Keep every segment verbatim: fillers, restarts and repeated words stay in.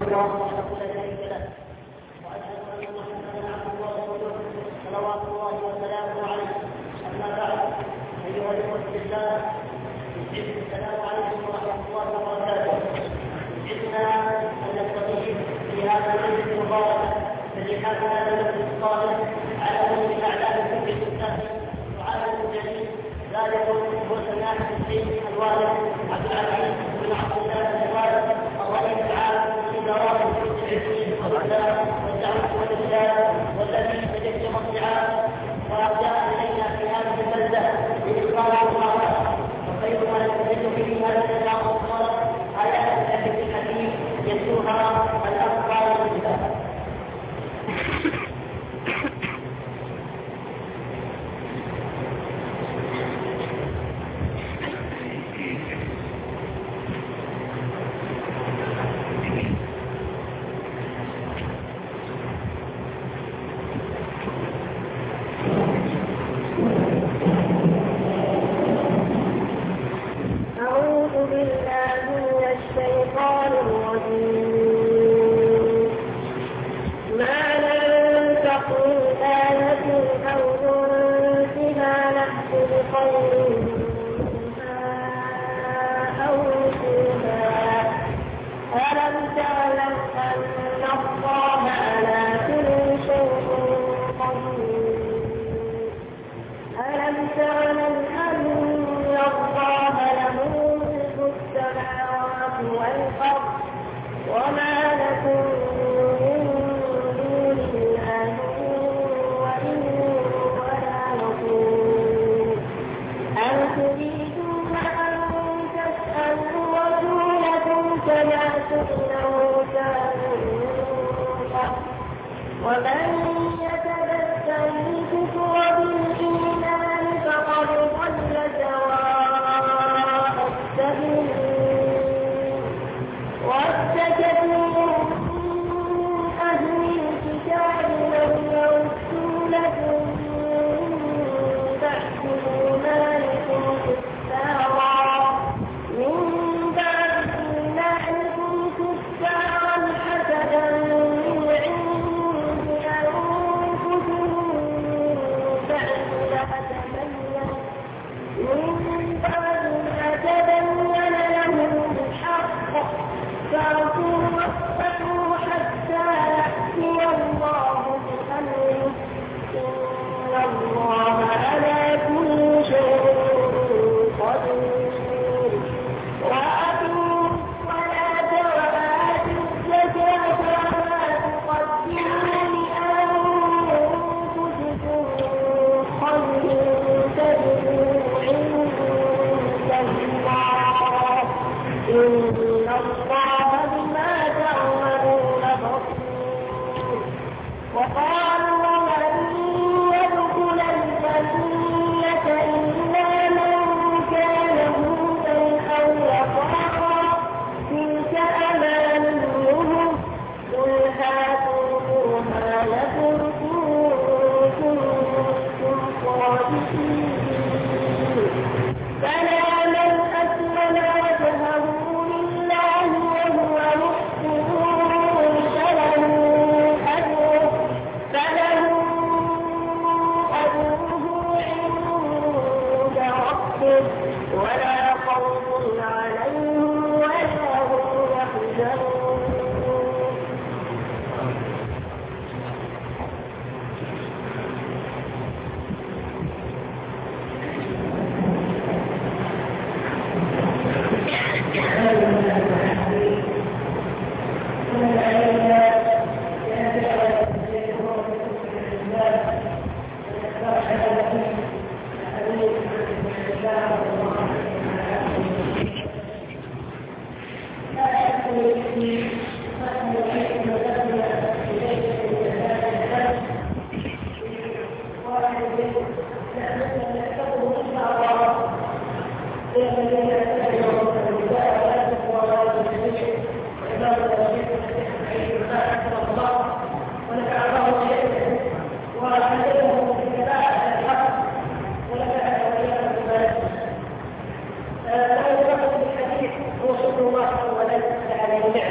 الله وحده لا شريك له واشهد ان محمدا عبده ورسوله صلوات الله وسلامه عليه. اما بعد ايها الاخوه في الله السلام عليكم ورحمه الله وبركاته. جئنا ان نستضيف في هذا المجلس المبارك الذي حاز هذا المجلس الصالح على من اعلام الفكر الاسلامي وعالم جديد ذلك هو سماحه الشيخ الوالد عبد العزيز بن عبد الله الوالد الرئيس العام لادارات الفكر العلمي والاسلام والدعوه والارشاد والذي تجسم الصعاب وجاء الينا في هذه البلده لإقامة المعركة. وخير ما نستفيد به هذا النظام المبارك آيات الذكر الحكيم يتلوها الأخبار والكتاب. من عند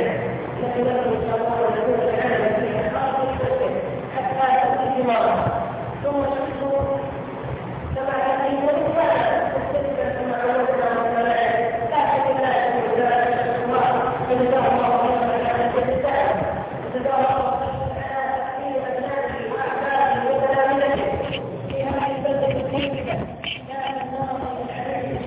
لكن إن شاء الله يكون العمل فيها خاصة حتى تأتي ثمارها ثم تكون كما تأتي وتفعل تستثمر كما عودنا والملائكة لكن لا يكون ذلك الثمار فجزاه الله خيرا على الجزاء وجزاه الله خيرا على تحسين أبنائه وأحبابه وتلامذته في هذه البلدة الطيبة كان الله عليه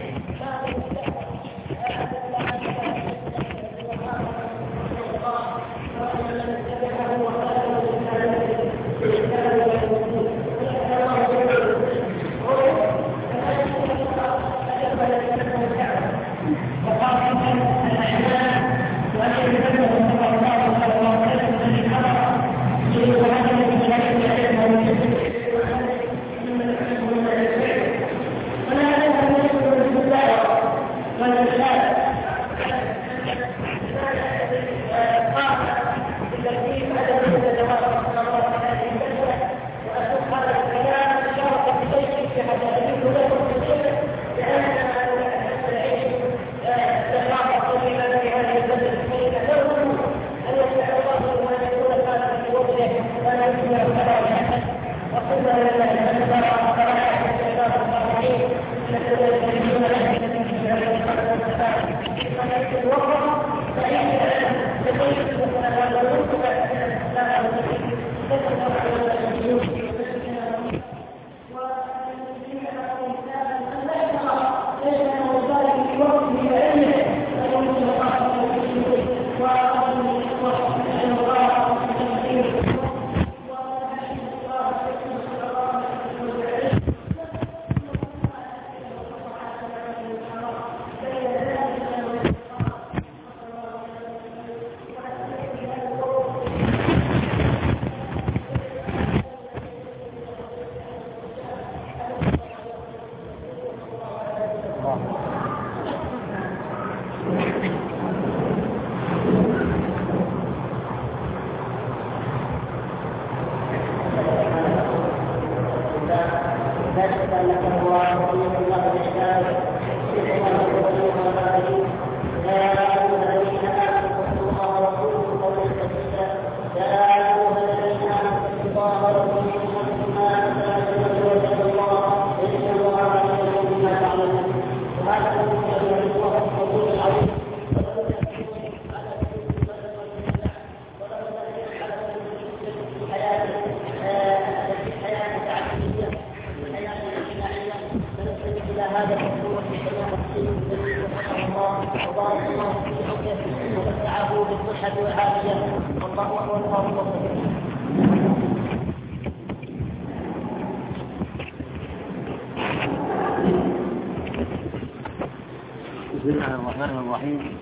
بسم الله الرحمن الرحيم.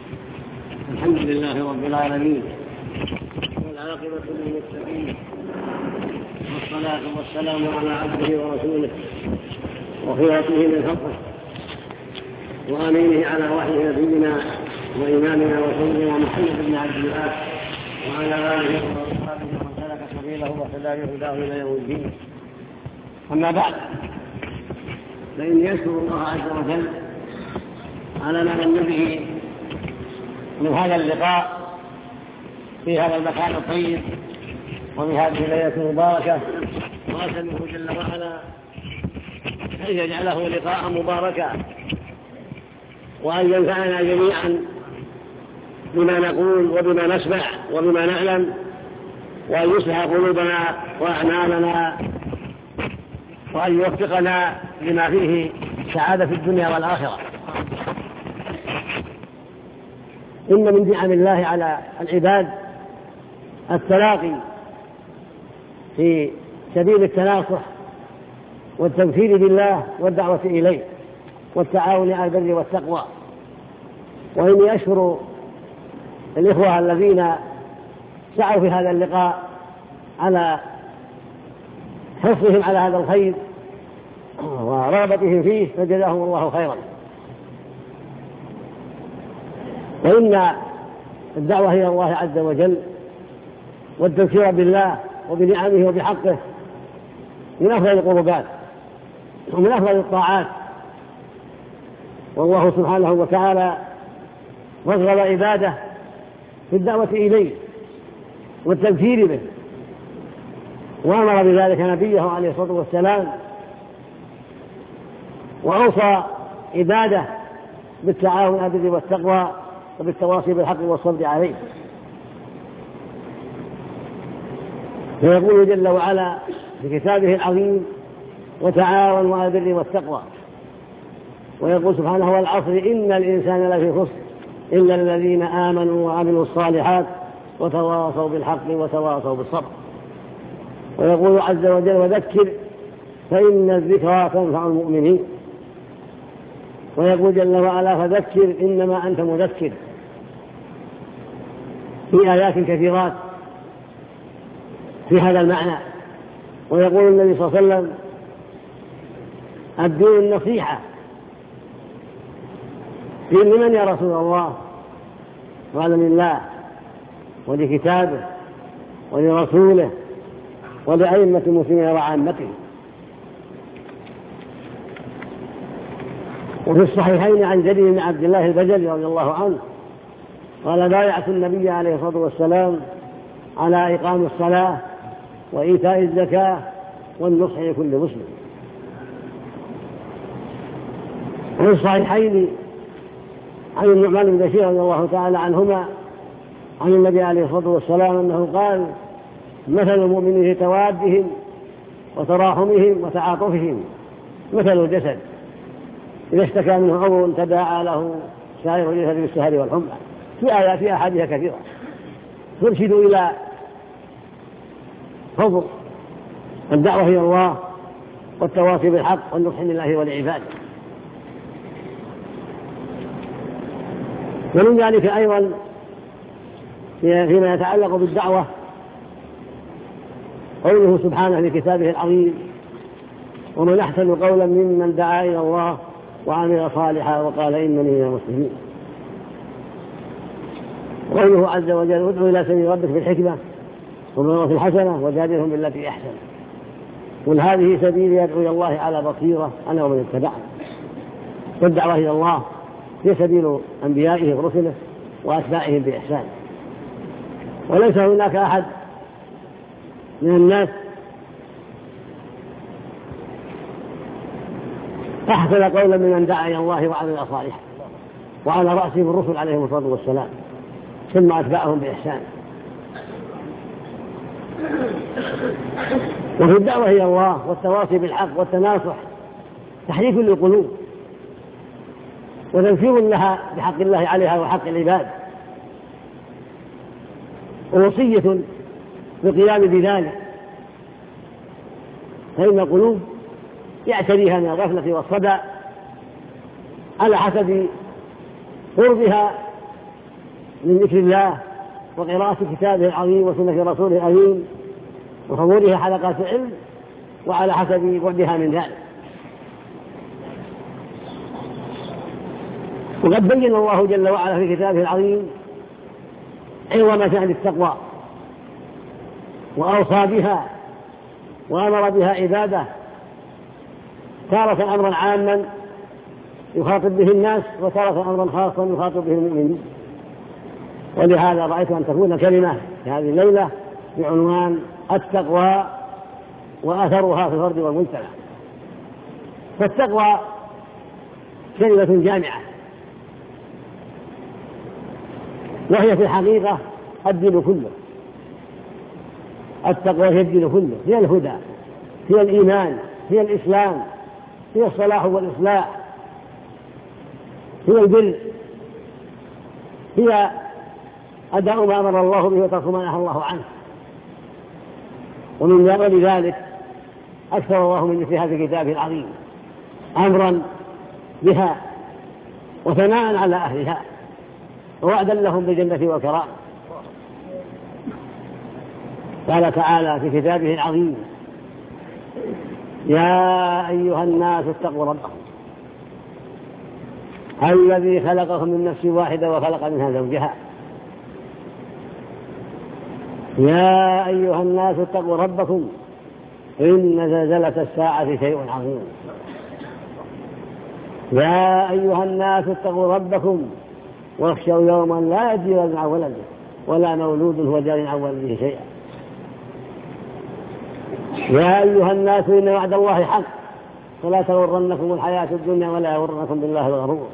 الحمد لله رب العالمين والعاقبة للمتقين والصلاة والسلام على عبده ورسوله وخيرته من خلقه وأمينه على وحيه نبينا وإمامنا وسيدنا محمد بن عبد الله وعلى آله وأصحابه ومن سلك سبيله واهتدى بهداه إلى يوم الدين. أما بعد، فإن يشكر الله عز وجل على ما من به من هذا اللقاء في هذا المكان الطيب وفي هذه الليلة المباركة، وأسأله جل وعلا أن يجعله لقاء مباركا وأن ينفعنا جميعا بما نقول وبما نسمع وبما نعلم، وأن يصلح قلوبنا وأعمالنا، وأن يوفقنا لما فيه سعادة في الدنيا والآخرة. إن من نعم الله على العباد التلاقي في سبيل التناصح والتذكير بالله والدعوة إليه والتعاون على البر والتقوى. وإني أشكر الإخوة الذين سعوا في هذا اللقاء على حرصهم على هذا الخير ورغبتهم فيه، فجزاهم الله خيرا. وإن الدعوة إلى الله عز وجل والتذكير بالله وبنعمه وبحقه من أفضل القربات ومن أفضل الطاعات، والله سبحانه وتعالى رغب عباده في الدعوة إليه والتذكير به، وأمر بذلك نبيه عليه الصلاة والسلام، وأوصى عباده بالتعاون على البر والتقوى وبالتواصي بالحق والصبر عليه. فيقول جل وعلا في كتابه العظيم: وتعاونوا على البر والتقوى. ويقول سبحانه: والعصر إن الإنسان لفي خسر إلا الذين آمنوا وعملوا الصالحات وتواصوا بالحق وتواصوا بالصبر. ويقول عز وجل: وذكر فإن الذكرى تنفع المؤمنين. ويقول جل وعلا: فذكر إنما أنت مذكر، في آيات كثيرات في هذا المعنى. ويقول النبي صلى الله عليه وسلم: الدين النصيحة. قيل: لمن يا رسول الله؟ قال: لله ولكتابه ولرسوله ولأئمة المسلمين وعامتهم. وفي الصحيحين عن جرير بن عبد الله البجلي رضي الله عنه قال: بايعت النبي عليه الصلاة والسلام على إقام الصلاة وإيتاء الزكاة والنصح لكل مسلم. وفي الصحيحين عن النعمان بن بشير رضي الله تعالى عنهما عن النبي عليه الصلاة والسلام أنه قال: مثل المؤمنين في توادهم وتراحمهم وتعاطفهم مثل الجسد إذا اشتكى منه عضو تداعى له سائر الجسد بالسهر والحمى. في آيات في أحاديث كثيرة ترشد إلى فضل الدعوة إلى الله والتواصي بالحق والنصح لله ولعباده. ومن ذلك أيضا فيما يتعلق بالدعوة قوله سبحانه في كتابه العظيم: ومن أحسن قولا ممن دعا إلى الله وعمل صالحا وقال إنني من المسلمين. قوله عز وجل: ادعو إلى سبيل ربك بالحكمة والموعظة الحسنة وجادلهم بالتي أحسن. قل هذه سبيلي أدعو إلى الله على بصيرة أنا ومن اتبعني. والدعوة إلى الله هي سبيل أنبيائه ورسله وأتباعهم بإحسان. وليس هناك أحد من الناس أحسن قولا ممن دعا إلى الله وعمل صالحا، وعلى رأسهم الرسل عليهم الصلاة والسلام ثم أتباعهم بإحسان. وفي الدعوة إلى الله والتواصي بالحق والتناصح تحريك للقلوب وتنفير لها بحق الله عليها وحق العباد، ووصية بالقيام بذلك، فإن القلوب يعتريها من الغفلة والصدى على حسب قربها من ذكر الله وقراءة كتابه العظيم وسنة رسوله الأمين وحضورها حلقات العلم، وعلى حسب بعدها من ذلك. وقد بين الله جل وعلا في كتابه العظيم عظم شأن التقوى وأوصى بها وأمر بها عباده، تارة أمرا عاما يخاطب به الناس وتارة أمرا خاصا يخاطب به المؤمنين. ولهذا رأيت أن تكون كلمة في هذه الليلة بعنوان التقوى وأثرها في الفرد والمجتمع. فالتقوى كلمة جامعة، وهي في الحقيقة الدين كله. التقوى هي الدين كله، هي الهدى، هي الإيمان، هي الإسلام، هي الصلاح والإصلاح، هي البر، هي أداء ما أمر الله به وترك ما نهى الله عنه. ومن أجل ذلك أكثر الله من ذكرها في كتابه العظيم أمرا بها وثناء على أهلها ووعدا لهم بالجنة والكرامة. قال تعالى في كتابه العظيم: يا أيها الناس اتقوا ربكم الذي خلقكم من نفس واحدة وخلق منها زوجها. يا أيها الناس اتقوا ربكم إن زلزلة الساعة شيء عظيم. يا أيها الناس اتقوا ربكم واخشوا يوما لا يجزي والد عن ولده ولا مولود هو جار عن والده شيئا. يا أيها الناس إن وعد الله حق فلا تغرنكم الحياة الدنيا ولا يغرنكم بالله الغرور.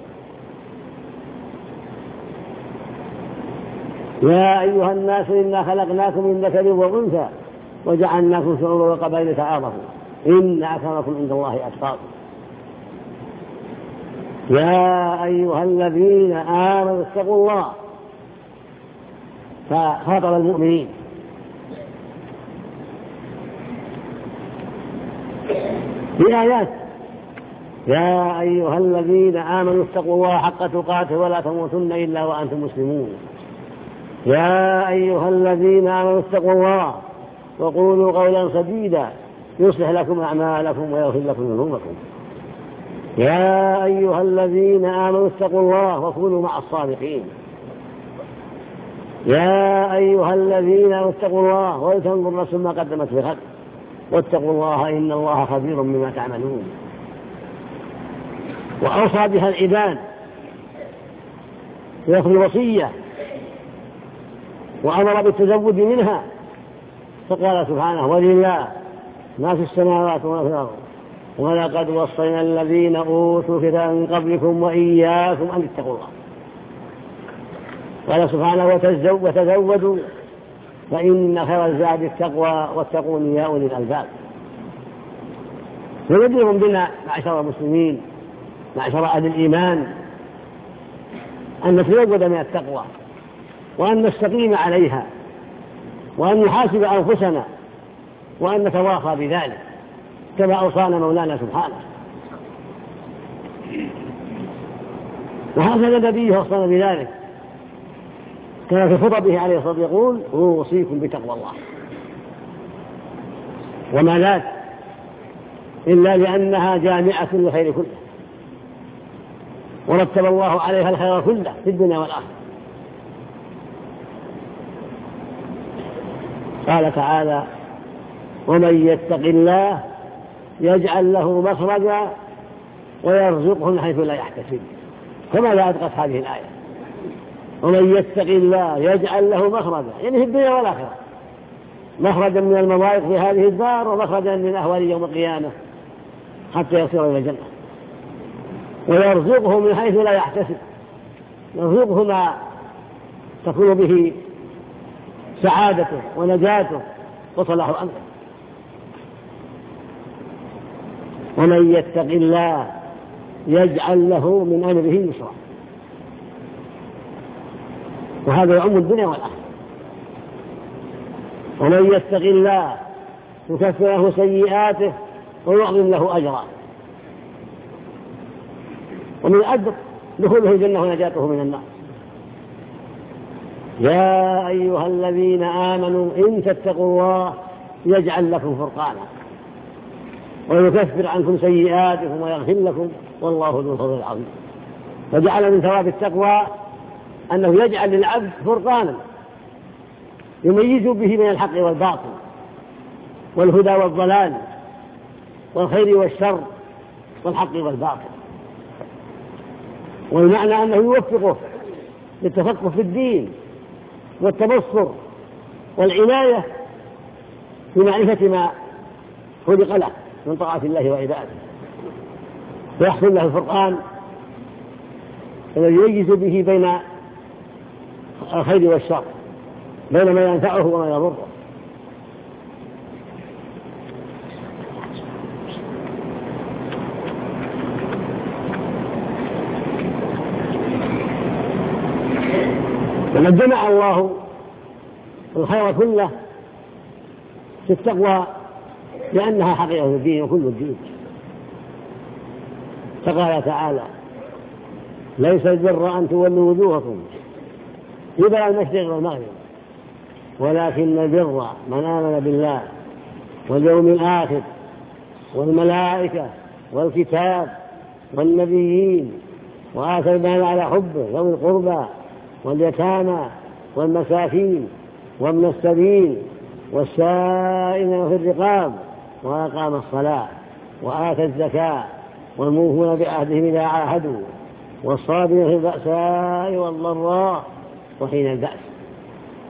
يا أيها الناس إنا خلقناكم من ذكر وأنثى وجعلناكم شعوبا وقبائل تعارفوا إن أكرمكم عند الله أتقاكم. يا أيها الذين آمنوا اتقوا الله، فخاطب المؤمنين. في آيات يا أيها الذين آمنوا اتقوا الله حق تقاته ولا تموتن إلا وأنتم مسلمون. يا أيها الذين آمنوا اتقوا الله وقولوا قولا سديدا يصلح لكم أعمالكم ويغفر لكم ذنوبكم. يا أيها الذين آمنوا اتقوا الله وكونوا مع الصادقين. يا أيها الذين آمنوا اتقوا الله ولتنظر نفس ما قدمت لغد واتقوا الله إن الله خبير بما تعملون. وأوصى بها العباد في الوصية وأمر بالتزود منها، فقال سبحانه ولله ما في السماوات وما في الأرض ولقد وصينا الذين أوتوا الكتاب من قبلكم وإياكم أن اتقوا الله. قال سبحانه وتزودوا فإن خير الزاد التقوى واتقون يا أولي الألباب. ويجب بنا معشر المسلمين معشر أهل الإيمان أن نتزود من التقوى وأن نستقيم عليها وأن نحاسب أنفسنا وأن نتواصى بذلك كما أوصانا مولانا سبحانه. وهكذا النبي وصانا بذلك كما في خطبه عليه الصلاة والسلام يقول أوصيكم بتقوى الله. وما ذاك إلا لأنها جامعة للخير كله ورتب الله عليها الخير كله في الدنيا والآخرة. قال تعالى ومن يتق الله يجعل له مخرجا ويرزقه من حيث لا يحتسب. فماذا أدقت هذه الآية؟ ومن يتق الله يجعل له مخرجا يعني في الدنيا والآخرة، مخرجا من المضايق في هذه الدار ومخرجا من أهوال يوم القيامة حتى يصير إلى الجنة. ويرزقه من حيث لا يحتسب، يرزقه ما تكون به سعادته ونجاته وصلاح أمره. ومن يتق الله يجعل له من أمره يسرا. وهذا يعم الدنيا والآخرة. ومن يتق الله يكفر له سيئاته ويعظم له أجرا. ومن أجر دخوله الجنة ونجاته من النار. يا أيها الذين آمنوا إن تتقوا الله يجعل لكم فرقانا ويكفر عنكم سيئاتكم ويغفر لكم والله ذو الفضل العظيم. فجعل من ثواب التقوى أنه يجعل للعبد فرقانا يميز به من الحق والباطل والهدى والضلال والخير والشر والحق والباطل. والمعنى أنه يوفقه للتفقه في الدين والتبصر والعناية في معرفة ما خلق له من طاعة الله وعباده، ويحصل له الفرقان الذي يميز به بين الخير والشر، بين ما ينفعه وما يضره. وقد جمع الله الخير كله في التقوى لأنها حقيقة الدين وكل الدين. فقال تعالى ليس البر أن تولوا وجوهكم قبل المشرق والمغرب ولكن البر من آمن بالله واليوم الآخر والملائكة والكتاب والنبيين وآتى المال على حبه ذوي القربى واليتامى والمساكين وابن السبيل والسائلين في الرقاب وأقام الصلاة وآتى الزكاة والموفون بعهدهم إذا عاهدوا والصابرين في البأساء والضراء وحين البأس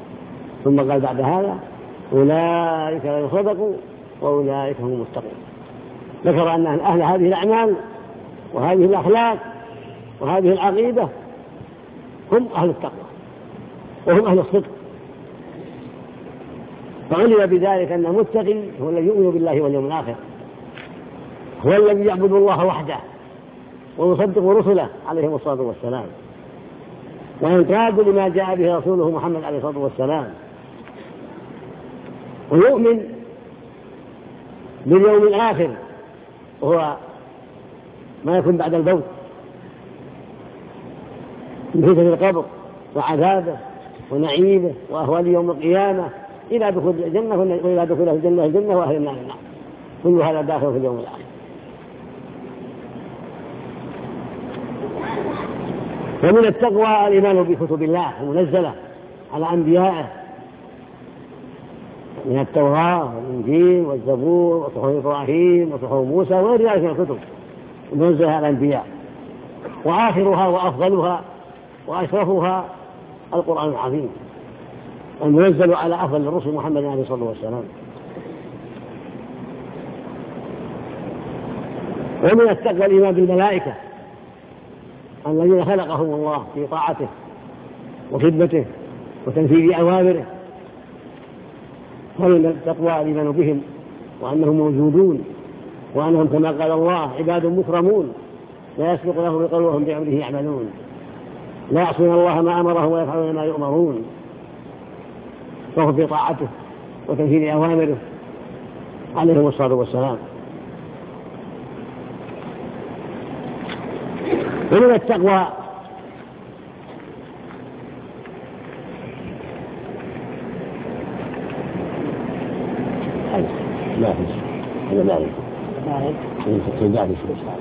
ثم قال بعد هذا أولئك لا يصدقوا وأولئك هم المتقون. ذكر أن أهل هذه الأعمال وهذه الأخلاق وهذه العقيدة هم أهل التقوى وهم أهل الصدق. فعلم بذلك أن المتقي هو الذي يؤمن بالله واليوم الآخر، هو الذي يعبد الله وحده ويصدق رسله عليهم الصلاة والسلام، وينقاد لما جاء به رسوله محمد عليه الصلاة والسلام، ويؤمن باليوم الآخر وهو ما يكون بعد الموت من فتنة القبر وعذابه ونعيمه وأهوال يوم القيامة إلى دخول الجنة وإلى دخول الجنة الجنة وأهل النار النار، كل هذا داخل في اليوم الآخر. ومن التقوى الإيمان بكتب الله المنزلة على أنبيائه من التوراة والإنجيل والزبور وصحف إبراهيم وصحف موسى وغير ذلك من الكتب المنزلة على الأنبياء، وآخرها وأفضلها وأشرفها القرآن العظيم المنزل على أفضل الرسل محمد عليه الصلاة والسلام. ومن التقوى الإيمان بالملائكة الذين خلقهم الله في طاعته وخدمته وتنفيذ أوامره، ومن التقوى الإيمان بهم وأنهم موجودون وأنهم كما قال الله عباد مكرمون لا يسبق لهم بقول وهم بأمره يعملون، لا يعصون الله ما أمرهم ويفعلون ما يؤمرون، فهم في طاعته وتنفيذ أوامره عليهم الصلاة والسلام. ومن التقوى لا هذا لا يمكن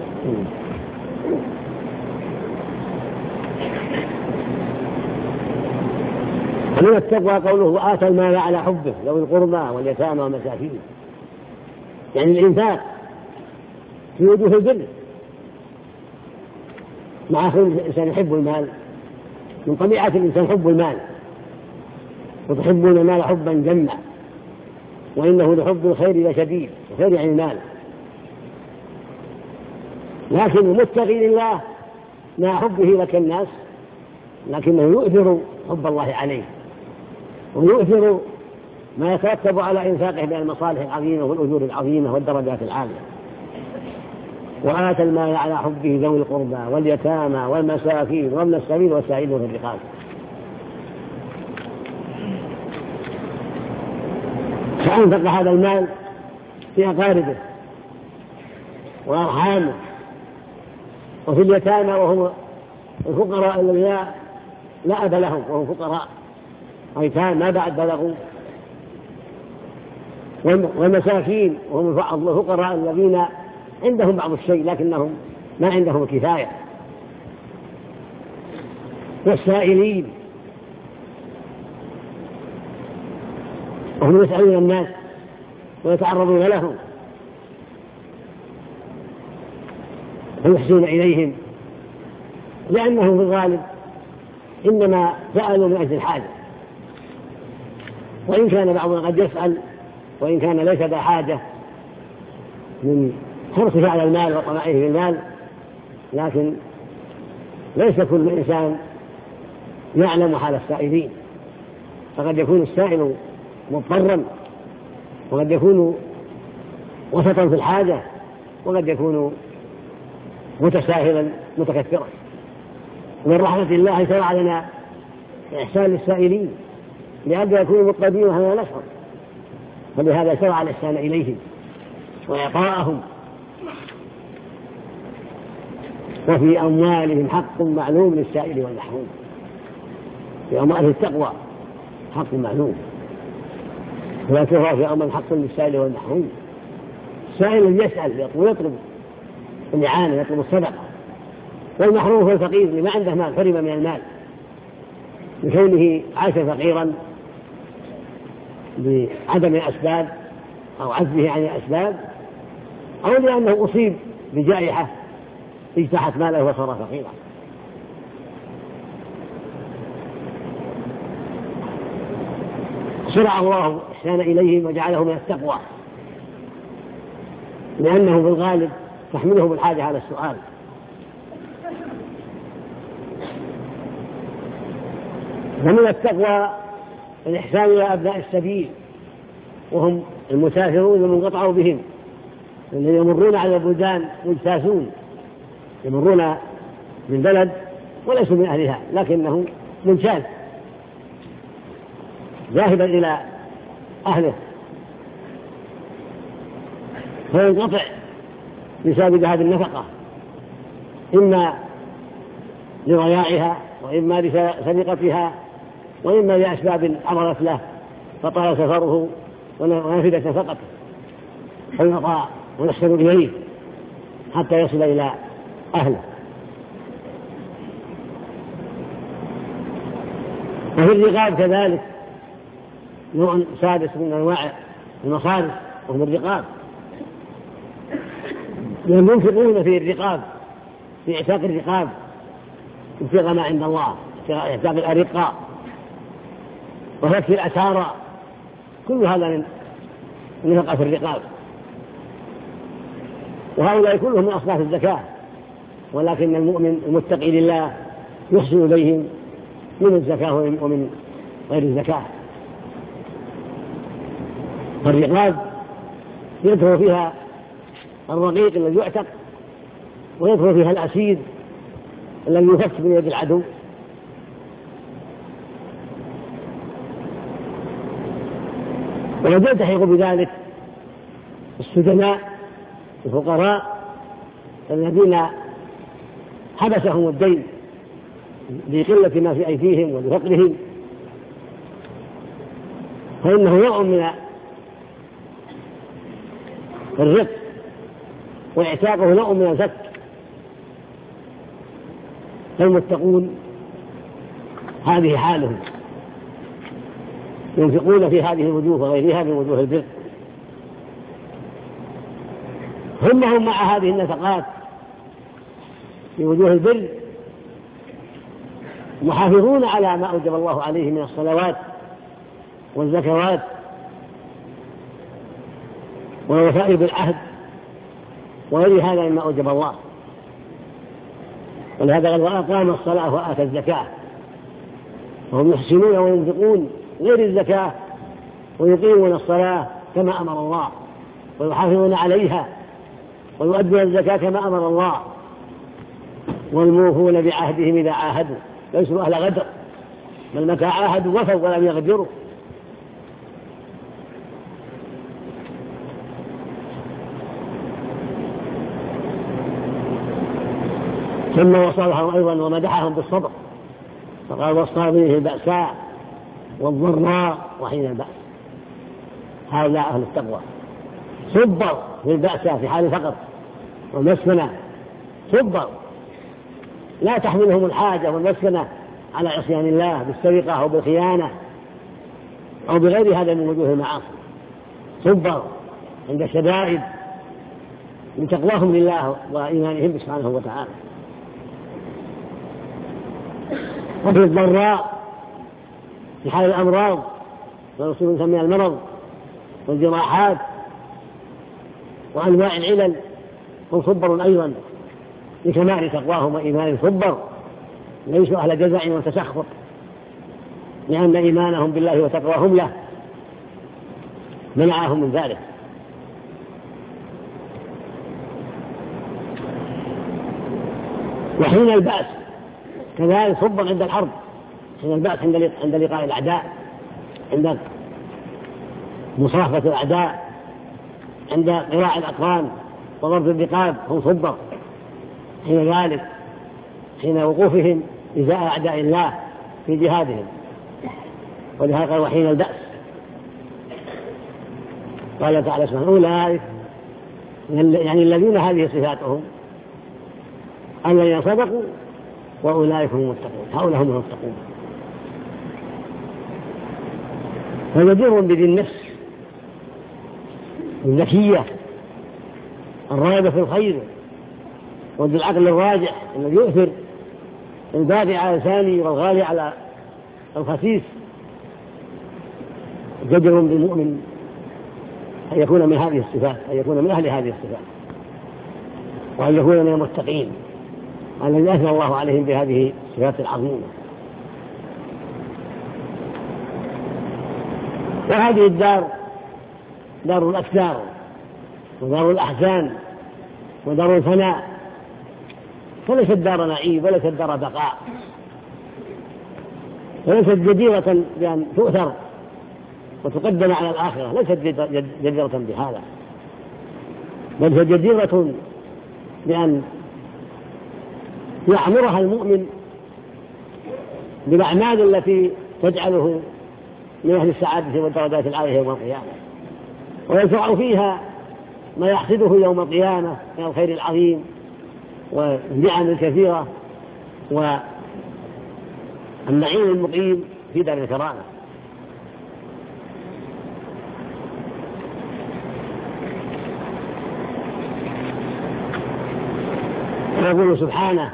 ومن التقوى قوله وآتى المال على حبه ذوي القربى واليتامى والمساكين، يعني الإنفاق في وجوه البر، مع كل الإنسان يحب المال، من طبيعة الإنسان حب المال، وتحبون المال حبا جما وإنه لحب الخير لشديد، الخير يعني المال. لكن المتقي لله مع حبه لك الناس لكنه يؤثر حب الله عليه ويؤثر ما يترتب على إنفاقه من المصالح العظيمة والأجور العظيمة والدرجات العالية. وآتى المال على حبه ذوي القربى واليتامى والمساكين وابن السبيل والسائلين في الرقاب. فأنفق هذا المال في أقاربه وأرحامه وفي اليتامى وهم الفقراء الذين لا أب لهم وهم فقراء أيتام ما بعد بلغوا، والمساكين وهم الفقراء الذين عندهم بعض الشيء لكنهم ما عندهم كفاية، والسائلين وهم يسألون الناس ويتعرضون لهم ويحسنون إليهم، لأنهم في الغالب إنما سألوا من أجل الحاجة، وإن كان بعضهم قد يسأل وإن كان ليس ذا حاجة من حرصه على المال وطمعه في المال، لكن ليس كل إنسان يعلم حال السائلين، فقد يكون السائل مضطرا وقد يكون وسطا في الحاجة وقد يكون متساهلا متكثرا. ومن رحمة الله شرع لنا إحسان للسائلين لأجل يكونوا مقتدين وهنا نشعر، فلهذا شرع الإحسان إليهم وإعطاءهم. وفي أموالهم حق معلوم للسائل والمحروم، في أموالهم التقوى حق معلوم، ولا ترى في أموال حق للسائل والمحروم. السائل يسأل ويطلب الإعانة يطلب الصدقة، والمحروم هو الفقير اللي ما عنده مال حرم من المال لكونه عاش فقيرا بعدم الأسباب أو عجزه عن الأسباب أو لأنه أصيب بجائحة اجتاحت ماله وصار فقيرا. شرع الله إحسان إليهم وجعله من التقوى، لأنه في الغالب تحمله بالحاجة على السؤال. ومن التقوى الإحسان إلى أبناء السبيل، وهم المسافرون المنقطع بهم الذين يمرون على البلدان مجتازون، يمرون من بلد وليسوا من أهلها لكنه منشاز ذاهبا إلى أهله، فينقطع بسبب ذهاب النفقة، إما لضياعها وإما لسرقتها وإما لأسباب عرضت له فطال سفره ونفدت نفقته، فينقطع ونحسن إليه حتى يصل إلى أهله. وفي الرقاب كذلك نوع سادس من أنواع المصارف وهم الرقاب، ينفقون في الرقاب في إعتاق الرقاب ابتغاء ما عند الله، إعتاق الأرقاء وفك الأسارى، كل هذا من نفقة الرقاب. وهؤلاء كلهم من أصناف الزكاة، ولكن المؤمن المتقي لله يحسن إليهم من الزكاة ومن غير الزكاة. فالرقاب يدخل فيها الرقيق الذي يعتق، ويدخل فيها الأسير الذي يفك من يد العدو، وقد يلتحق بذلك السجناء الفقراء الذين حبسهم الدين لقلة ما في أيديهم ولفقرهم، فإنه نوع من الرق، واعتاقه نوع من الفك. فالمتقون هذه حالهم، ينفقون في هذه الوجوه وغيرها من وجوه البر، هم هم مع هذه النفقات في وجوه البر محافظون على ما أوجب الله عليه من الصلوات والزكوات والوفاء بالعهد وغير هذا مما أوجب الله. ولهذا قال وأقام الصلاة وآتى الزكاة، وهم يحسنون وينفقون غير الزكاة ويقيمون الصلاة كما أمر الله ويحافظون عليها ويؤدون الزكاة كما أمر الله، والموفون بعهدهم إذا عاهدوا، ليسوا أهل غدر، بل متى عاهدوا وفوا ولم يغدروا. ثم وصفهم أيضا ومدحهم بالصبر، فقال والصابرين في البأساء والضراء وحين البأس، هؤلاء أهل التقوى. صبر في البأساء في حال الفقر والمسكنة، صبر لا تحملهم الحاجة والمسكنة على عصيان الله بالسرقة أو بالخيانة أو بغير هذا من وجوه المعاصي، صبر عند الشدائد لتقواهم لله وإيمانهم سبحانه وتعالى. وفي الضراء في حال الأمراض والرسول يسميها المرض والجراحات وأنواع العلل، هم صبر أيضا لكمال تقواهم وإيمانهم، صبر ليسوا أهل جزع وتسخط، لأن إيمانهم بالله وتقواهم له منعهم من ذلك. وحين البأس كذلك صبر عند الحرب، حين البأس عند لقاء الأعداء، عند مصافة الأعداء، عند قراع الأقران وضرب الرقاب، هم صبر حين ذلك، حين وقوفهم إزاء أعداء الله في جهادهم. ولهذا قال وحين البأس، قال تعالى سبحانه أولئك يعني الذين هذه صفاتهم الذين صدقوا وأولئك هم المتقون، هؤلاء هم المتقون. فيجرهم بذي النفس الذكية الراغبة في الخير وذي العقل الراجح الذي يؤثر البادئ على الثاني والغالي على الخسيس، زجر بالمؤمن أن يكون من هذه الصفات، أن يكون من أهل هذه الصفات، وأن يكون من المتقين الذين أثنى الله عليهم بهذه الصفات العظيمة. وهذه الدار دار الأكدار ودار الأحزان ودار الفناء، فليست دار نعيم وليست دار بقاء، وليست جديرة بأن تؤثر وتقدم على الآخرة، ليست جديرة بهذا، بل هي جديرة بأن يعمرها المؤمن بالأعمال التي تجعله من أهل السعادة والدرجات العالية يوم القيامة، ويزرع فيها ما يحصده يوم القيامة من الخير العظيم والنعم الكثيرة والنعيم المقيم في دار الكرامة. ويقول سبحانه: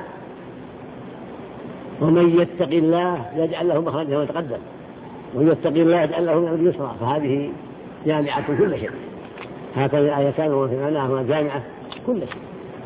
ومن يتق الله يجعل له مخرجا ويتقدم، ومن يتق الله يجعل له من أمره يسرا، فهذه جامعة كل شيء. هكذا الآيتان وفي معناهما جامعة كل شيء.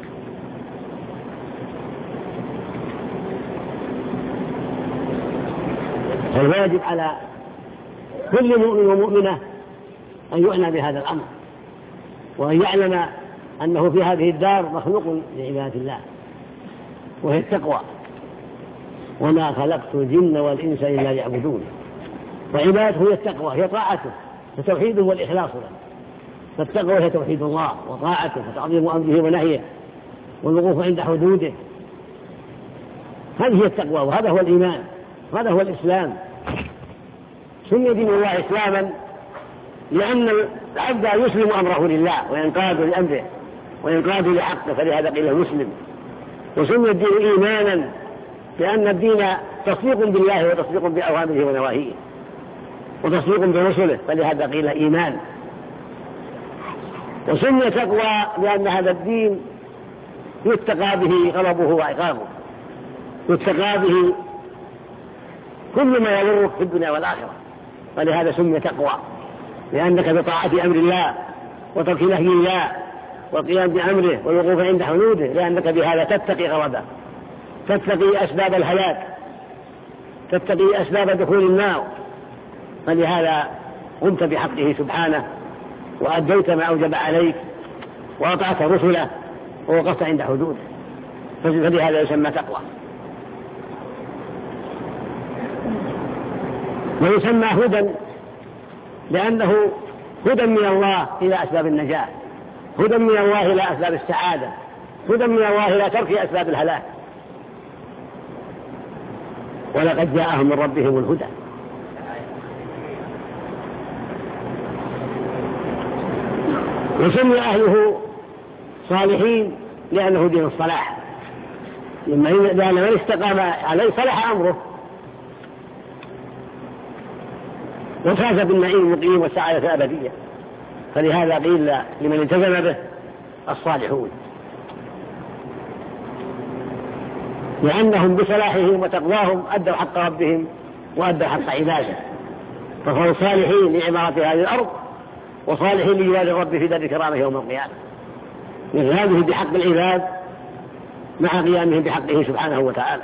فالواجب على كل مؤمن ومؤمنة أن يعنى بهذا الأمر، وأن يعلم أنه في هذه الدار مخلوق لعبادة الله، وهي التقوى: وما خلقت الجن والإنس إلا ليعبدون. وعبادته هي التقوى، هي طاعته وتوحيده والإخلاص له. فالتقوى هي توحيد الله وطاعته وتعظيم أمره ونهيه والوقوف عند حدوده. هذه هي التقوى، وهذا هو الإيمان، وهذا هو الإسلام. سمي دين الله إسلاما لأن العبد يسلم أمره لله وينقاد لأمره وينقاد لحقه، فلهذا قيل مسلم. وسمي الدين إيمانا لأن الدين تصديق بالله وتصديق بأوامره ونواهيه وتصديق برسله، فلهذا قيل إيمان. وسمي تقوى لأن هذا الدين يتقى به غضبه وعقابه، يتقى به كل ما يضرك في الدنيا والآخرة، فلهذا سمي تقوى، لأنك بطاعة أمر الله وترك نهي الله والقيام بأمره والوقوف عند حدوده، لأنك بهذا تتقي غضبه، تتقي أسباب الهلاك، تتقي أسباب دخول النار. فلهذا قمت بحقه سبحانه وأديت ما أوجب عليك وأطعت رسله ووقفت عند حدوده، فلهذا يسمى تقوى. ويسمى هدى لأنه هدى من الله إلى أسباب النجاة، هدى من الله إلى أسباب السعادة، هدى من الله إلى ترك أسباب الهلاك. ولقد جاءهم من ربهم الهدى. وسمي أهله صالحين لأنه دين الصلاح، لأن من استقام عليه صلح أمره وفاز بالنعيم المقيم والسعادة الأبدية، فلهذا قيل لمن التزم به الصالحون، لأنهم بصلاحهم وتقواهم أدوا حق ربهم وأدوا حق عباده، فهم صالحين لعمارة هذه الأرض وصالحين لجلال الرب في دار الكرامة يوم القيامة، لقيامهم بحق العباد مع قيامهم بحقه سبحانه وتعالى.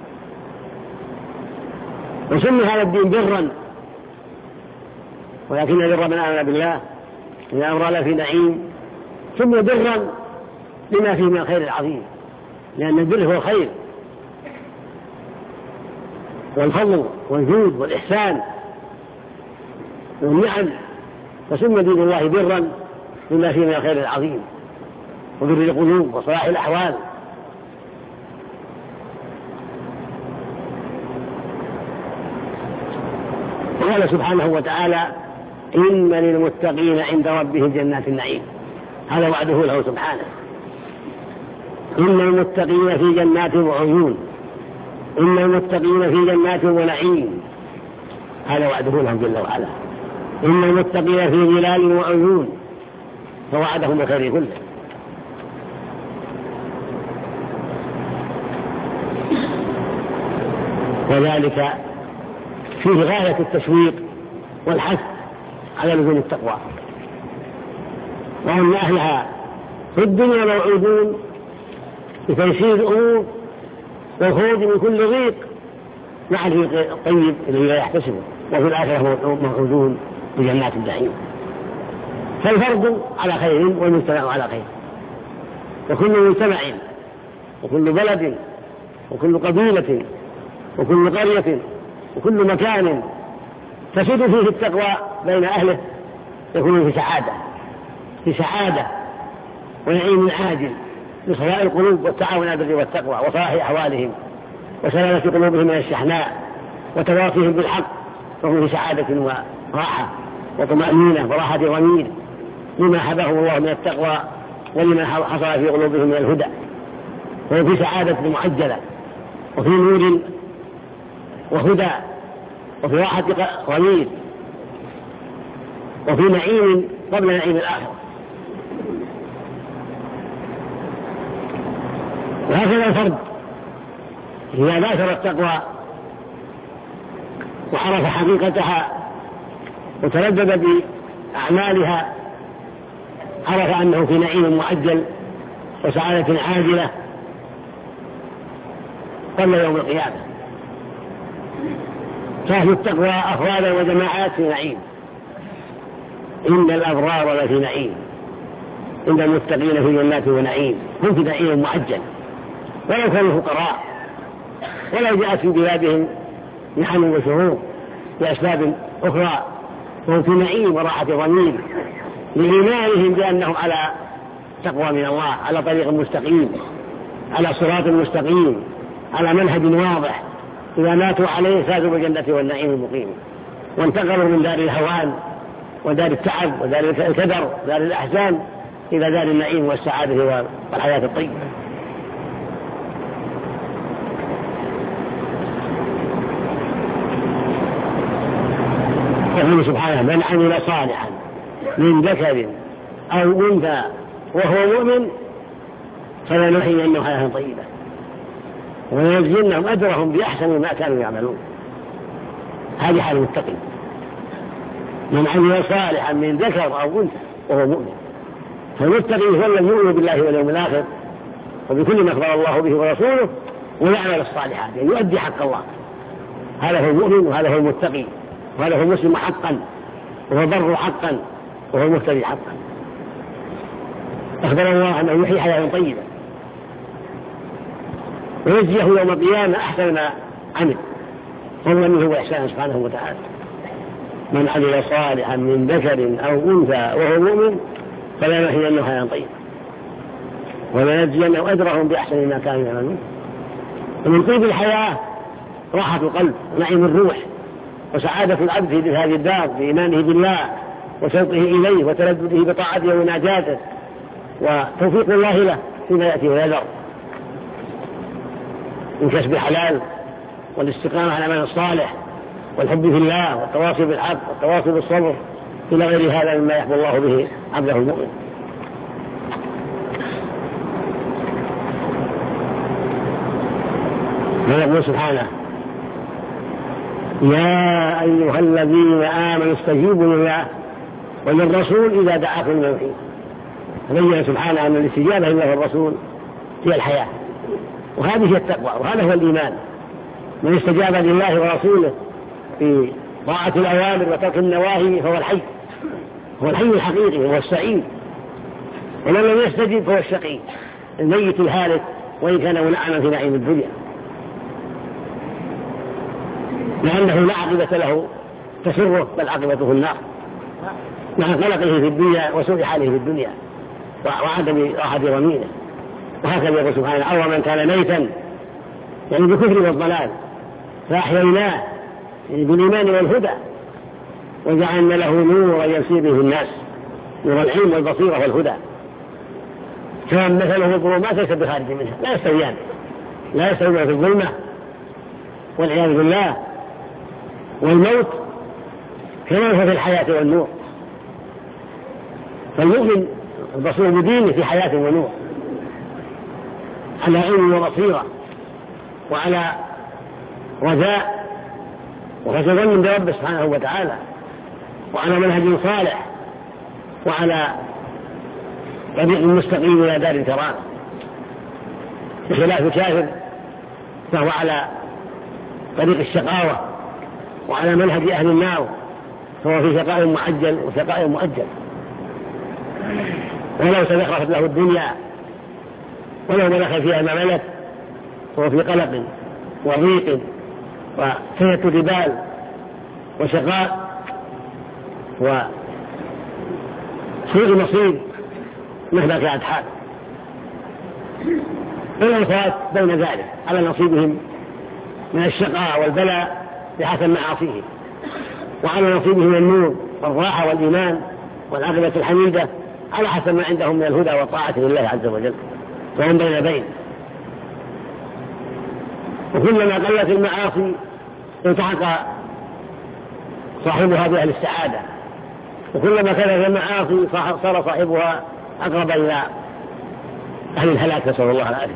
وسمي هذا الدين برا، ولكن بر من آمن بالله من أمر في نعيم، سمي برا لما فيه من الخير العظيم، لأن البر هو الخير والفضل والجود والإحسان والنعم، فسمي دين الله برا لما فيه من الخير العظيم وبر القلوب وصلاح الأحوال. وقال سبحانه وتعالى: إن للمتقين عند ربهم جنات النعيم. هذا وعده له سبحانه، إن المتقين في جنات وعيون، إن المتقين في جنات ونعيم، هذا وعده لهم جل وعلا. إن المتقين في ظلال وعيون، فوعدهم بالخير كله. وذلك فيه غاية التشويق والحث على لزوم التقوى، وأن أهلها في الدنيا موعودون بتيسير الأمور والخروج من كل ضيق مع الرزق الطيب الذي لا يحتسبه، وفي الآخرة موعودون بجنات النعيم. فالفرد على خير والمجتمع على خير، وكل مجتمع وكل بلد وكل قبيلة وكل قرية وكل مكان تسود فيه التقوى بين أهله يكون في سعادة في سعادة ونعيم عاجل لصلاح القلوب والتعاون على البر والتقوى وصلاح أحوالهم وسلامة قلوبهم من الشحناء وتواصيهم بالحق، وهم في سعادة وراحة وطمأنينة وراحة ضمير لما حباهم الله من التقوى ولما حصل في قلوبهم من الهدى، وهم في سعادة معجلة وفي نور وهدى وفي راحة ضمير وفي نعيم قبل نعيم الآخرة. وهكذا الفرد إذا ذاكر التقوى وعرف حقيقتها وتردد بأعمالها عرف أنه في نعيم معجل وسعادة عاجلة قبل يوم القيامة. فأهل التقوى أفرادا وجماعات في نعيم، إن الأبرار لفي نعيم، إن المتقين في جنات ونعيم، هم في نعيم معجل ولو كانوا فقراء ولو جاءت في بلادهم محن وشهور لأسباب أخرى، وهم في نعيم وراحة ضمير لإيمانهم بأنهم على تقوى من الله، على طريق مستقيم، على صراط مستقيم، على منهج واضح، إذا ماتوا عليه فازوا بالجنة والنعيم المقيم، وانتقلوا من دار الهوان ودار التعب ودار الكدر ودار الأحزان إلى دار النعيم والسعادة والحياة الطيبة. يقول سبحانه: من عمل صالحا من ذكر أو أنثى وهو مؤمن فلنحيينه حياة طيبة ولنجزينهم أجرهم بأحسن ما كانوا يعملون. هذه حال المتقين، من عمل صالحا من ذكر أو أنثى وهو مؤمن. فالمتقي هو الذي يؤمن بالله واليوم الآخر وبكل ما أخبر الله به ورسوله ويعمل الصالحات، يعني يؤدي حق الله. هذا هو المؤمن وهذا هو المتقي، وهذا هو المسلم حقا وهو بر حقا وهو المهتدي حقا. أخبر الله أنه يحيي حياة طيبة ويجزيه يوم القيامة أحسن ما عمل، هو منه وإحسانه سبحانه وتعالى. من عمل صالحا من ذكر أو أنثى وهو مؤمن فلنحيينه حياة طيبة ولنجزينهم أجرهم بأحسن ما كانوا يعملون. ومن طيب الحياة راحة القلب ونعيم الروح وسعادة العبد في هذه الدار بإيمانه بالله وشوقه إليه وتلذذه بطاعته وناجاته وتوفيق الله له فيما يأتي ويذر من كسب حلال والاستقامة على العمل الصالح والحب في الله والتواصي بالحق والتواصي بالصبر إلى غير هذا مما يحب الله به عبده المؤمن. ويقول سبحانه: يا أيها الذين آمنوا استجيبوا لله وللرسول إذا دعاكم لما يحييكم. فبين سبحانه أن الاستجابة لله والرسول هي الحياة، وهذه هي التقوى، وهذا هو الإيمان. من استجاب لله ورسوله في طاعة الأوامر وترك النواهي فهو الحي، هو الحي الحقيقي، هو السعيد. ومن لم يستجب فهو الشقي الميت الهالك وإن كان منعما في نعيم الدنيا، لأنه لا عقبة له تسره بل عقبته النار مع قلقه في الدنيا وسوء حاله في الدنيا وعدم راحة ضميره. وهكذا يقول سبحانه: أو من كان ميتا يعني بكفر والضلال فأحييناه يعني بالإيمان والهدى وجعلنا له نورا يمشي به الناس، نور العلم والبصيرة والهدى. كان مثله في الظلمات ليس بخارج منها، لا يستويان، لا يستويان في الظلمة والعياذ بالله والموت كما في الحياة والنور. فالمؤمن البصير بدينه في حياة ونور على علم وبصيرة وعلى رجاء وحسن ظن برب سبحانه وتعالى، وعلى منهج صالح وعلى طريق مستقيم إلى دار الكرامة، بخلاف الكافر فهو على طريق الشقاوة وعلى منهج أهل النار، فهو في شقاء معجل وشقاء مؤجل، ولو تزخرفت له الدنيا ولو ملك فيها ما ملك فهو في قلق وضيق وسية جبال وشقاء وسوء مصير مهما كانت حال. والأنفاس بين ذلك على نصيبهم من الشقاء والبلاء بحسب معاصيهم، وعلى نصيبهم من النور والراحة والإيمان والعاقبة الحميدة على حسب ما عندهم من الهدى والطاعة لله عز وجل، فهم بين بين. وكلما قلت المعاصي التحق صاحبها بأهل السعادة، وكلما كانت المعاصي صار صاحبها أقرب إلى أهل الهلاك، نسأل الله العافية.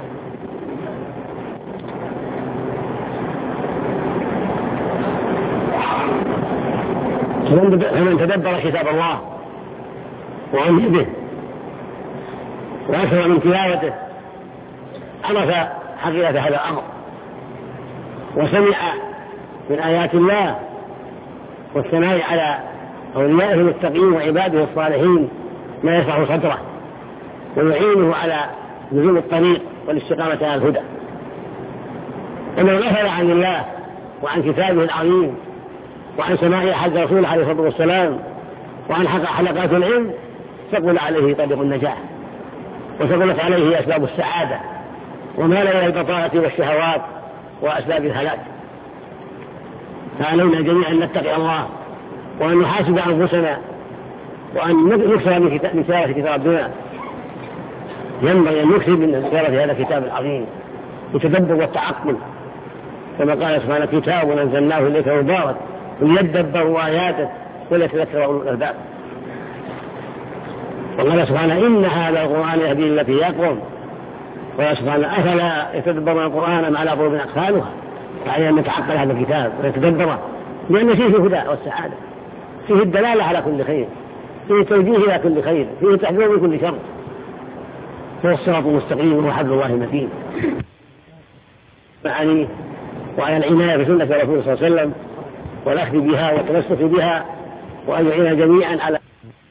فمن تدبر كتاب الله وعمل به وأكثر من تلاوته عرف حقيقة هذا الأمر، وسمع من آيات الله والثناء على أوليائه المتقين وعباده الصالحين ما يشرح صدره ويعينه على لزوم الطريق والاستقامة على الهدى. ومن غفل عن الله وعن كتابه العظيم وعن سماع حق رسوله عليه الصلاة والسلام وعن حلقات العلم ثقل عليه طريق النجاح وثقلت عليه أسباب السعادة ومال إلى البطالة والشهوات وأسباب الهلاك. فعلينا جميعا أن نتقي الله وأن نحاسب أنفسنا وأن نكثر من تلاوة كتاب ربنا. ينبغي أن نكثر من تلاوة هذا الكتاب العظيم بالتدبر والتعقل، كما قال سبحانه: كتاب أنزلناه إليك مبارك ليدبروا آياته وليتذكر أولو الألباب. وقال سبحانه: إن هذا القرآن يهدي للتي هي أقوم. وقال سبحانه: أفلا يتدبرون القرآن أم على قلوب أقفالها. فعلينا أن نتعقل هذا الكتاب ونتدبره، لأن فيه الهدى والسعادة، فيه الدلالة على كل خير، فيه التوجيه إلى كل خير، فيه التحذير من كل شر، هو الصراط المستقيم وحبل الله المتين. معانيه وعلى العناية بسنة رسول صلى الله عليه وسلم والأخذ بها والتمسك بها، وأن يعين جميعا على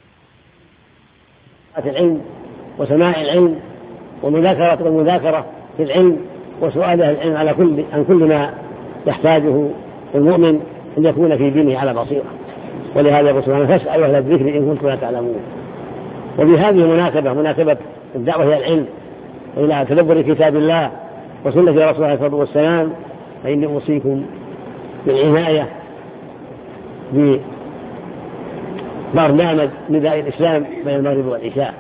العلم وسماع العلم ومذاكرة والمذاكرة في العلم وسؤال العلم على كل عن كل ما يحتاجه المؤمن أن يكون في دينه على بصيرة. ولهذا يقول سبحانه: فاسألوا أهل الذكر إن كنتم لا تعلمون. وبهذه المناسبة مناسبة الدعوة إلى العلم وإلى تدبر كتاب الله وسنة رسول الله عليه الصلاة والسلام، فإني أوصيكم بالعناية ببرنامج نداء الإسلام بين المغرب والعشاء،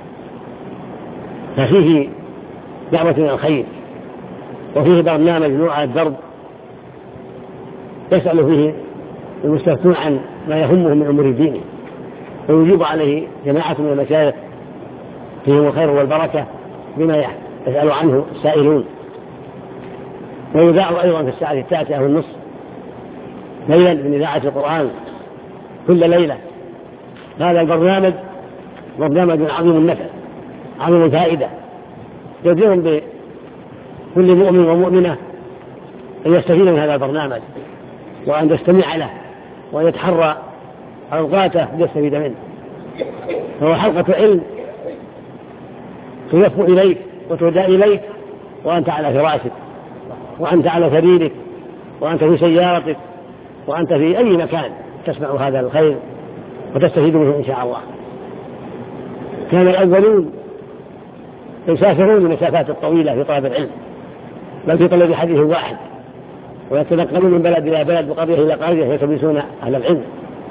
ففيه دعوة إلى الخير، وفيه برنامج نوع الدرب يسأل فيه المستفتون عن ما يهمهم من أمور دينه، ويجيب عليه جماعة من المشايخ فيهم الخير والبركة بما يسأل عنه السائلون. ويذاع أيضا في الساعة التاسعة والنصف ليلا من إذاعة القرآن كل ليلة. هذا البرنامج برنامج عظيم النفع عظيم الفائدة، يجب بكل مؤمن ومؤمنة أن يستفيد من هذا البرنامج وأن يستمع له وأن يتحرى أوقاته ليستفيد منه. فهو حلقة علم تلف إليك وتودى إليك وأنت على فراشك وأنت على سريرك وأنت في سيارتك وأنت في أي مكان تسمع هذا الخير وتستفيد منه إن شاء الله. كان الأولون يسافرون المسافات الطويلة في طلب العلم، بل في طلب حديث واحد، ويتنقلون من بلد إلى بلد وقرية إلى قرية يلتمسون أهل العلم.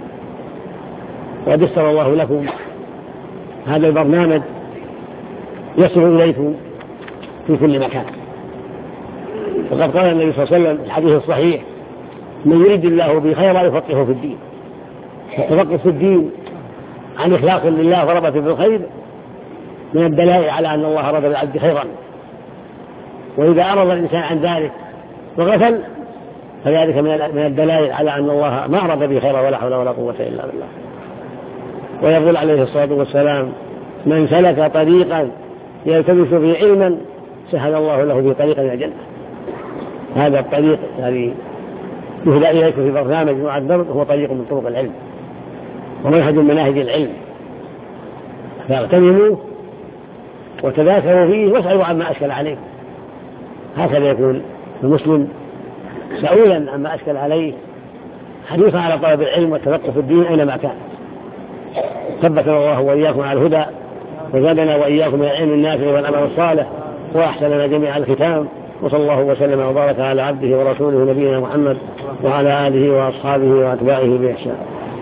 وقد يسر الله لكم هذا البرنامج يصل إليكم في كل مكان. وقد قال النبي صلى الله عليه وسلم في الحديث الصحيح: من يريد الله به خيرا يفقهه في الدين. التفقه في الدين عن إخلاص لله ورغبة في الخير من الدلائل على أن الله أراد بالعبد خيرا. وإذا أراد الإنسان عن ذلك وغفل فذلك من الدلائل على أن الله ما أراد به خيرا ولا حول ولا قوة إلا بالله. ويقول عليه الصلاة والسلام: من سلك طريقا يلتمس فيه علما سهل الله له في طريق إلى الجنة. هذا الطريق الذي يهدى إليكم في برنامج معدل هو طريق من طرق العلم ومنهج من مناهج العلم، فاغتنموه وتذاكروا فيه واسألوا عما أشكل عليكم. هكذا يكون المسلم سؤولا عما أشكل عليه، حريصا على طلب العلم والتفقه في الدين أينما كان. ثبتنا الله وإياكم على الهدى، وزادنا وإياكم من العلم النافع والعمل الصالح، وأحسننا جميع الختام. وصلى الله وسلم وبارك على عبده ورسوله نبينا محمد وعلى آله وأصحابه وأتباعه بإحسان.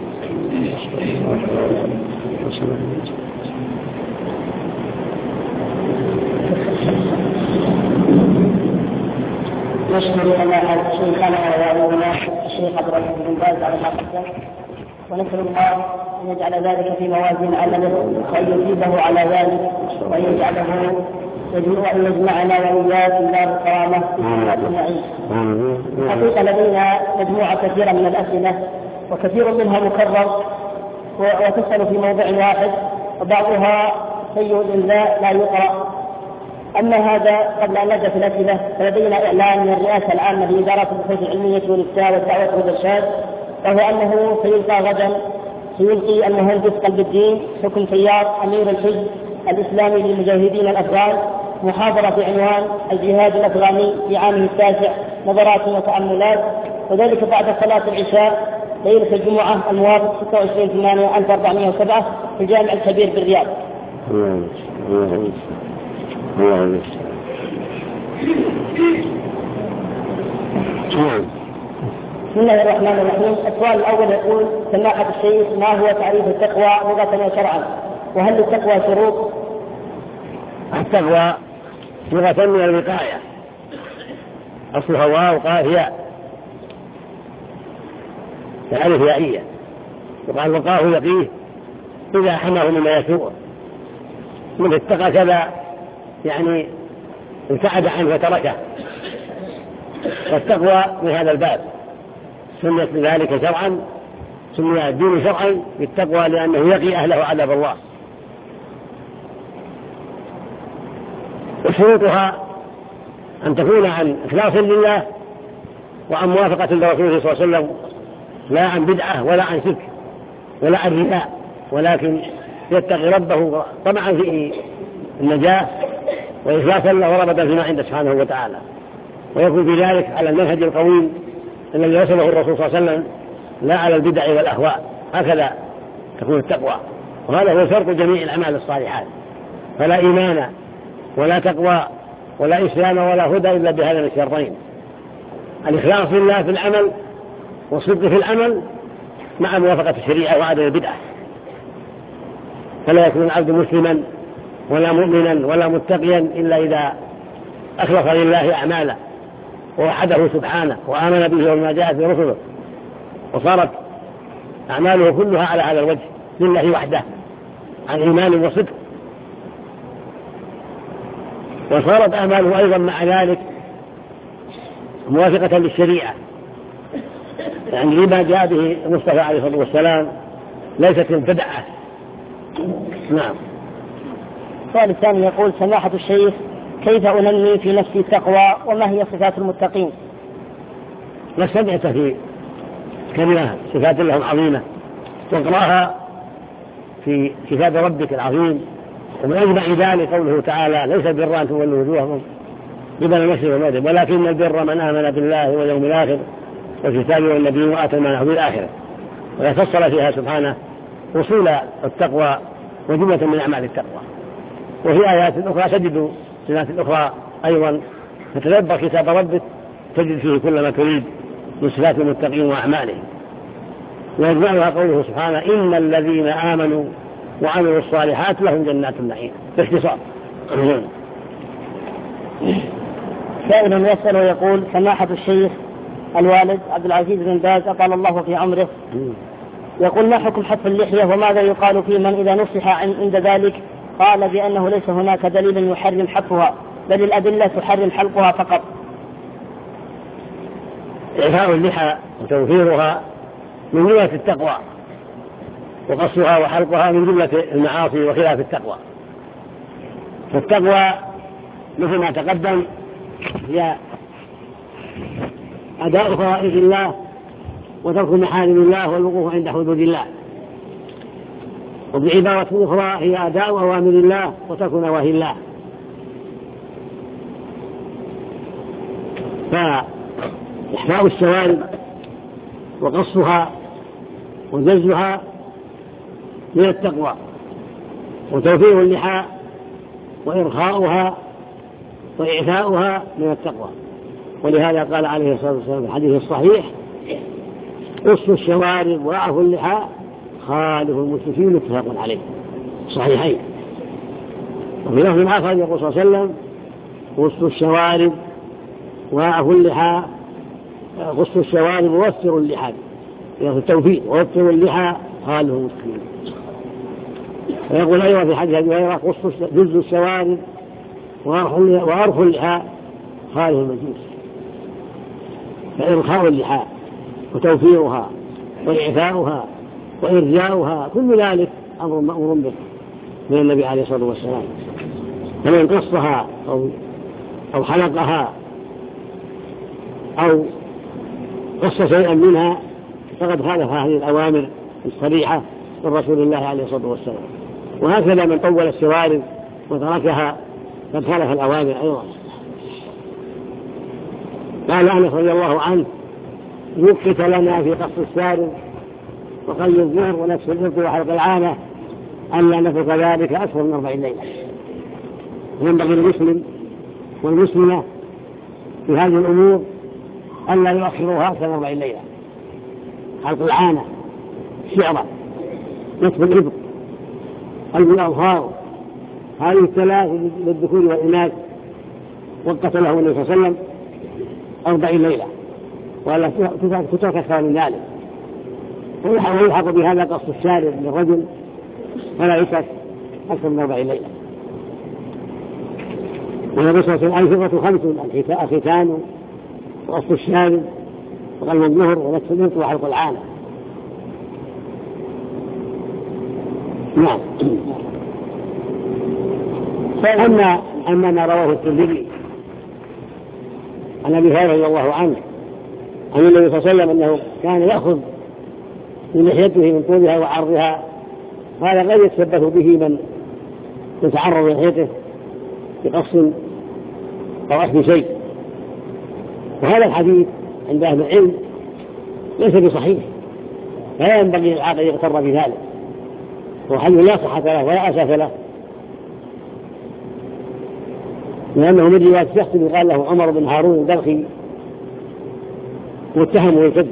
نشكر سماحة شيخنا ووالدنا الشيخ عبد الرحمن بن باز على ما قدم، ونسأل الله أن يجعل ذلك في موازين عمله وأن يثيبه على ذلك وأن يجعله وأن يجمعنا وإياه في دار الكرامة في جنات النعيم. حقيقة لدينا مجموعة كثيرة من الأسئلة وكثير منها مكرر وتسأل في موضوع واحد، وبعضها سيء الإنزاء لا يقرأ. أما هذا قبل أن نبدأ في الأسئلة فلدينا إعلان من الرئاسة العامة لإدارة البحوث العلمية والإفتاء والدعوة والإرشاد، وهو أنه سيلقى غدا سيلقي المهندس قلب الدين حكم تيار أمير الحزب الإسلامي للمجاهدين الأفغان محاضرة بعنوان الجهاد الأفغاني في عامه التاسع نظرات وتأملات، وذلك بعد صلاة العشاء ليلة الجمعة الموافق ستة وعشرين ثمانية ألف وأربعمائة وسبعة في الجامع الكبير بالرياض. بسم الله الرحمن الرحيم. السؤال الأول يقول: سماحة الشيخ، ما هو تعريف التقوى لغة وشرعا؟ وهل للتقوى شروط؟ التقوى لغة من الوقاية، أصلها واو قاف ياء، تعرف يائية، وقال وقاه يقيه إذا حماه مما يسوء. من اتقى كذا يعني ابتعد عنه وتركه. والتقوى من هذا الباب سميت بذلك شرعا، سمي الدين شرعا بالتقوى لأنه يقي أهله عذاب الله. وشروطها أن تكون عن إخلاص لله وعن موافقة لرسوله صلى الله عليه وسلم، لا عن بدعة ولا عن شرك ولا عن رياء، ولكن يتقي ربه طمعا في النجاة وإخلاصا له ورغبة فيما عند سبحانه وتعالى، ويكون في ذلك على المنهج القويم الذي وصله الرسول صلى الله عليه وسلم، لا على البدع والأهواء. هكذا تكون التقوى، وهذا هو شرط جميع الأعمال الصالحات. فلا إيمان ولا تقوى ولا إسلام ولا هدى إلا بهذين الشرطين: الإخلاص لله في العمل والصدق في العمل مع موافقة الشريعة وعدم البدعة. فلا يكون العبد مسلما ولا مؤمنا ولا متقيا إلا إذا أخلص لله أعماله ووحده سبحانه وآمن به وما جاءت برسله، وصارت أعماله كلها على هذا الوجه لله وحده عن إيمان وصدق، وصارت أعماله أيضا مع ذلك موافقة للشريعة، يعني لما جاء به المصطفى عليه الصلاة والسلام، ليست مبتدعة. نعم. السؤال الثاني يقول: سماحة الشيخ، كيف أنمي في نفسي التقوى وما هي صفات المتقين؟ لا سمعت في كلمة صفات لهم عظيمة، واقرأها في كتاب ربك العظيم. ومن أجمع ذلك قوله تعالى: ليس البر أن تولوا وجوهكم قبل المشرق والمغرب ولكن البر من آمن بالله واليوم الآخر والكتاب والنبي وآتى المال في الآخرة. ويفصل فيها سبحانه وصول التقوى وجملة من أعمال التقوى. وفي آيات أخرى تجد صفات أخرى أيضا، فتدبر كتاب ربك تجد فيه كل ما تريد من صفات المتقين وأعمالهم. ويجمعها قوله سبحانه: إن الذين آمنوا وعملوا الصالحات لهم جنات النعيم. باختصار. سائل يسأل ويقول: سماحة الشيخ، الوالد عبد العزيز بن باز أطال الله في عمره يقول: ما حكم حتف اللحية وماذا يقال في من إذا نصح عند ذلك قال بأنه ليس هناك دليل يحرم حتفها بل الأدلة تحرم حلقها فقط؟ إعفاء اللحى وتوفيرها من جملة التقوى، وقصها وحلقها من جملة المعاصي وخلاف التقوى. فالتقوى مثل ما تقدم هي أداء فرائض الله وترك محارم الله والوقوف عند حدود الله، وبعبارة أخرى هي أداء أوامر الله وترك نواهي الله. فإحفاء الشوارب وقصها وجزها من التقوى، وتوفير اللحى وإرخاؤها وإعفاؤها من التقوى. ولهذا قال عليه الصلاة والسلام في الحديث الصحيح: قصوا الشوارب وأعفوا اللحى خالف المشركين، متفق عليه صحيحين. وفي لفظ آخر يقول صلى الله عليه وسلم: قصوا الشوارب وأعفوا اللحى، قصوا الشوارب ووفروا اللحى، يعني التوفيق، ووفروا اللحى خالف المشركين. ويقول أيضا في حديث أبي هريرة: قصوا جزوا الشوارب وأرخوا اللحى خالف المجوس. فإرخاء اللحى وتوفيرها وإعفاؤها وإرجاؤها كل ذلك أمر مأمور به من النبي عليه الصلاة والسلام. فمن قصها أو أو حلقها أو قص شيئا منها فقد خالف هذه الأوامر الصريحة من رسول الله عليه الصلاة والسلام. وهكذا من طول الشوارب وتركها قد خالف الأوامر أيضا. قال أنس رضي الله عنه: وقت لنا في قص الشارب وقي الظهر ونفس الإبط وحلق العانة ألا نترك ذلك أكثر من أربعين ليلة. ينبغي المسلم والمسلمة في هذه الأمور ألا يؤخروها أكثر من أربعين ليلة. حلق العانة، الشعرة، نتف الإبط، قلب الأظهار، هذه الثلاث للذكور والإناث وقت له النبي صلى الله عليه وسلم أربعين ليلة، ولا تترك أكثر من ذلك. ويلحق بهذا قص الشارب للرجل فلا يترك أكثر من أربعين ليلة. والنبي صلى الله عليه وسلم: الفطرة خمس: الختان وقص الشارب وقلم الظهر ونتف الإبط وحلق العانة. نعم. أما أما ما رواه الترمذي عن أبي هريرة رضي الله عنه عن النبي صلى الله عليه وسلم أنه كان يأخذ من لحيته من طولها وعرضها، هذا غير يتشبه به من يتعرض لحيته بقص أو أخذ شيء. وهذا الحديث عند أهل العلم ليس بصحيح، لا ينبغي للعاقل يغتر بذلك، وحديث لا صحة له ولا أساس له، لأنه من رواية شخص قال له عمر بن هارون البلخي متهم بالكذب.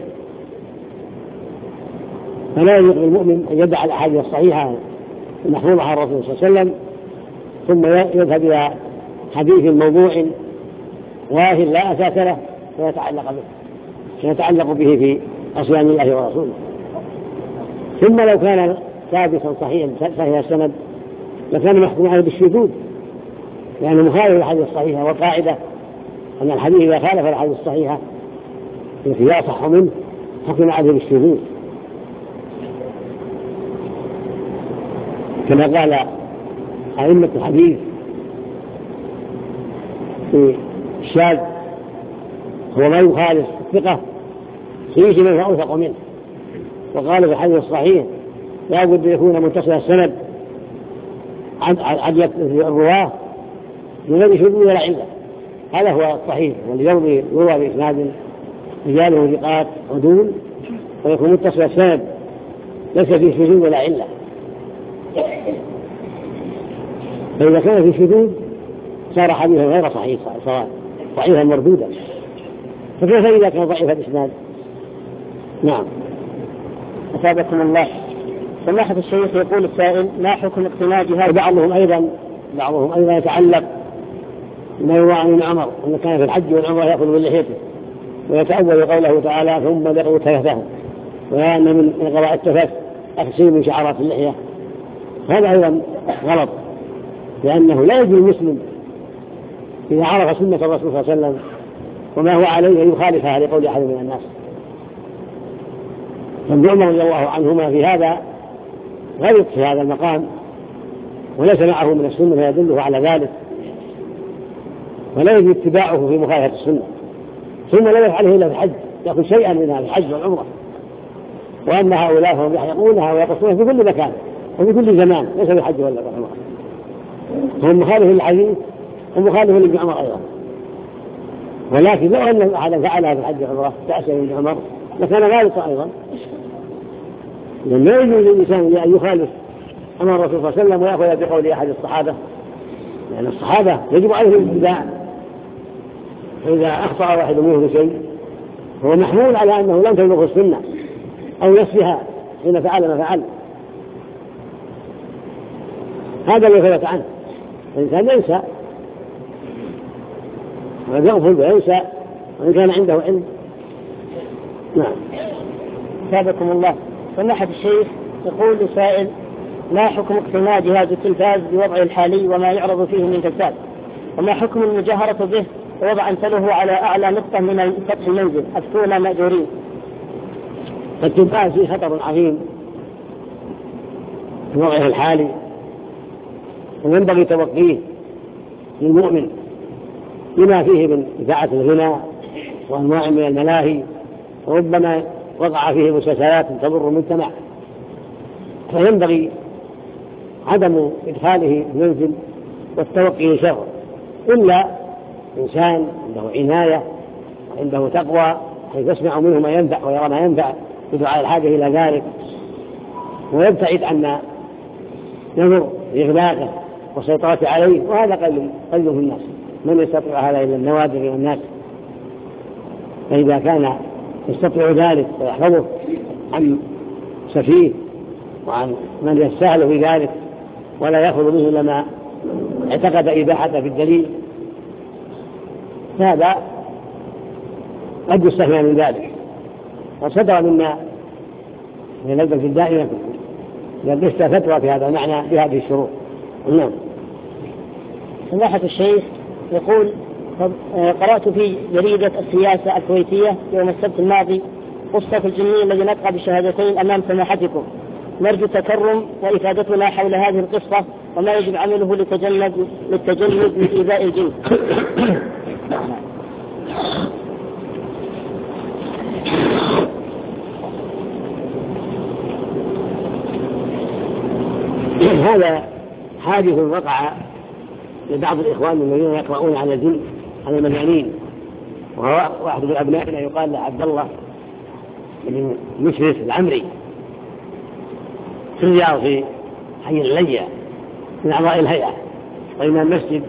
فلا يليق بالمؤمن أن يدع الأحاديث الصحيحة المحفوظة عن الرسول صلى الله عليه وسلم ثم يذهب إلى حديث موضوع واهل لا أساس له ويتعلق به يتعلق به في عصيان الله ورسوله. ثم لو كان ثابتا صحيحا صحيح السند لكان محكوم عليه بالشذوذ، لأنه مخالف للحديث الصحيحة، والقاعدة أن الحديث إذا خالف الحديث الصحيحة التي لا يصح منه حكم عليه بالشذوذ، كما قال أئمة الحديث في الشاذ: هو ما يخالف الثقة فيه من أوثق منه. وقال في الحديث الصحيح: لا بد أن يكون متصل السند عدل الرواة من غير شذوذ ولا علة. هذا هو الصحيح، والذي يروى بإسناد رجاله ثقات عدول ويكون متصل السند ليس فيه شذوذ ولا علة. فإذا كان في شذوذ صار حديثا غير صحيح، صار ضعيفا مردودا، فكيف إذا كان ضعيف الإسناد؟ نعم. أثابكم الله. سماحة الشيخ يقول السائل: ما حكم اقتناء جهاز؟ بعضهم أيضا بعضهم أيضا يتعلق ما يروى عن ابن عمر أنه كان في الحج والعمرة يأخذ من لحيته، ويتأول قوله تعالى: ثم ذقوا تفثهم، وأن من قضاء التفث تقسيم من شعرات اللحية. هذا أيضا غلط، لأنه لا يجوز المسلم إذا عرف سنة الرسول صلى الله عليه وسلم وما هو عليه أن يخالفها لقول أحد من الناس. فابن عمر رضي الله عنهما في هذا غلط في هذا المقام وليس معه من السنة فيدله على ذلك، ولا يجب اتباعه في مخالفة السنة، ثم لا يفعله إلا في الحج، يأخذ شيئا منها في الحج والعمرة. وأن هؤلاء هم يحرقونها ويقصونها في كل مكان وفي كل زمان، ليس في الحج ولا في العمرة. هم مخالف للحديث ومخالف لابن عمر أيضا، ولكن لو أن أحدا فعلها في الحج والعمرة تأسى ابن عمر لكان غالطا أيضا، لأن لا يجوز للإنسان أن يخالف أمر الرسول صلى الله عليه وسلم ويأخذ بقول أحد الصحابة، لأن الصحابة يجب عليهم الاتباع، فإذا أخطأ واحد منهم شيء هو محمول على أنه لم تبلغ السنة أو نفسها حين فعل ما فعل. هذا اللي ثبت عنه. الإنسان ينسى ويغفل وينسى وإن كان عنده علم. نعم. ثابكم الله. سماحة الشيخ يقول لسائل: ما حكم اقتناء جهاز التلفاز بوضعه الحالي وما يعرض فيه من كتاب؟ وما حكم المجاهرة به ووضع أمثله على أعلى نقطة من سطح المنزل؟ أفتونا مأجورين. التلفاز فيه خطر عظيم في وضعه الحالي، وينبغي توقيه للمؤمن لما فيه من إذاعة الغناء وأنواع من الملاهي، وربما وقع فيه مسلسلات تضر المجتمع، فينبغي عدم إدخاله المنزل والتوقي شر، إلا إنسان عنده عناية وعنده تقوى حيث يسمع منه ما ينفع ويرى ما ينفع بدعاء الحاجة إلى ذلك، ويبتعد عن نظر إغلاقه والسيطرة عليه. وهذا قل قل في الناس، من يستطيع هذا إلا النوادر من الناس. فإذا كان يستطيع ذلك ويحفظه عن سفيه وعن من يستاهل في ذلك ولا يأخذ منه لما اعتقد إباحته في الدليل، هذا قد يستثنى من ذلك. وصدر منا من اللجنة الدائمة لبست فتوى في هذا المعنى بهذه الشروط. نعم. سماحة الشيخ يقول: قرأت في جريدة السياسة الكويتية يوم السبت الماضي قصة الجني الذي نطق بالشهادتين أمام سماحتكم، نرجو التكرم وإفادتنا حول هذه القصة وما يجب عمله لتجنب للتجنب من إيذاء الجن. هذا حادث وقع لبعض الإخوان الذين يقرؤون على الجن على المجانين، وهو واحد من أبنائنا يقال له عبد الله بن مشرف العمري في الرياض في حي اللية من أعضاء الهيئة وإمام مسجد،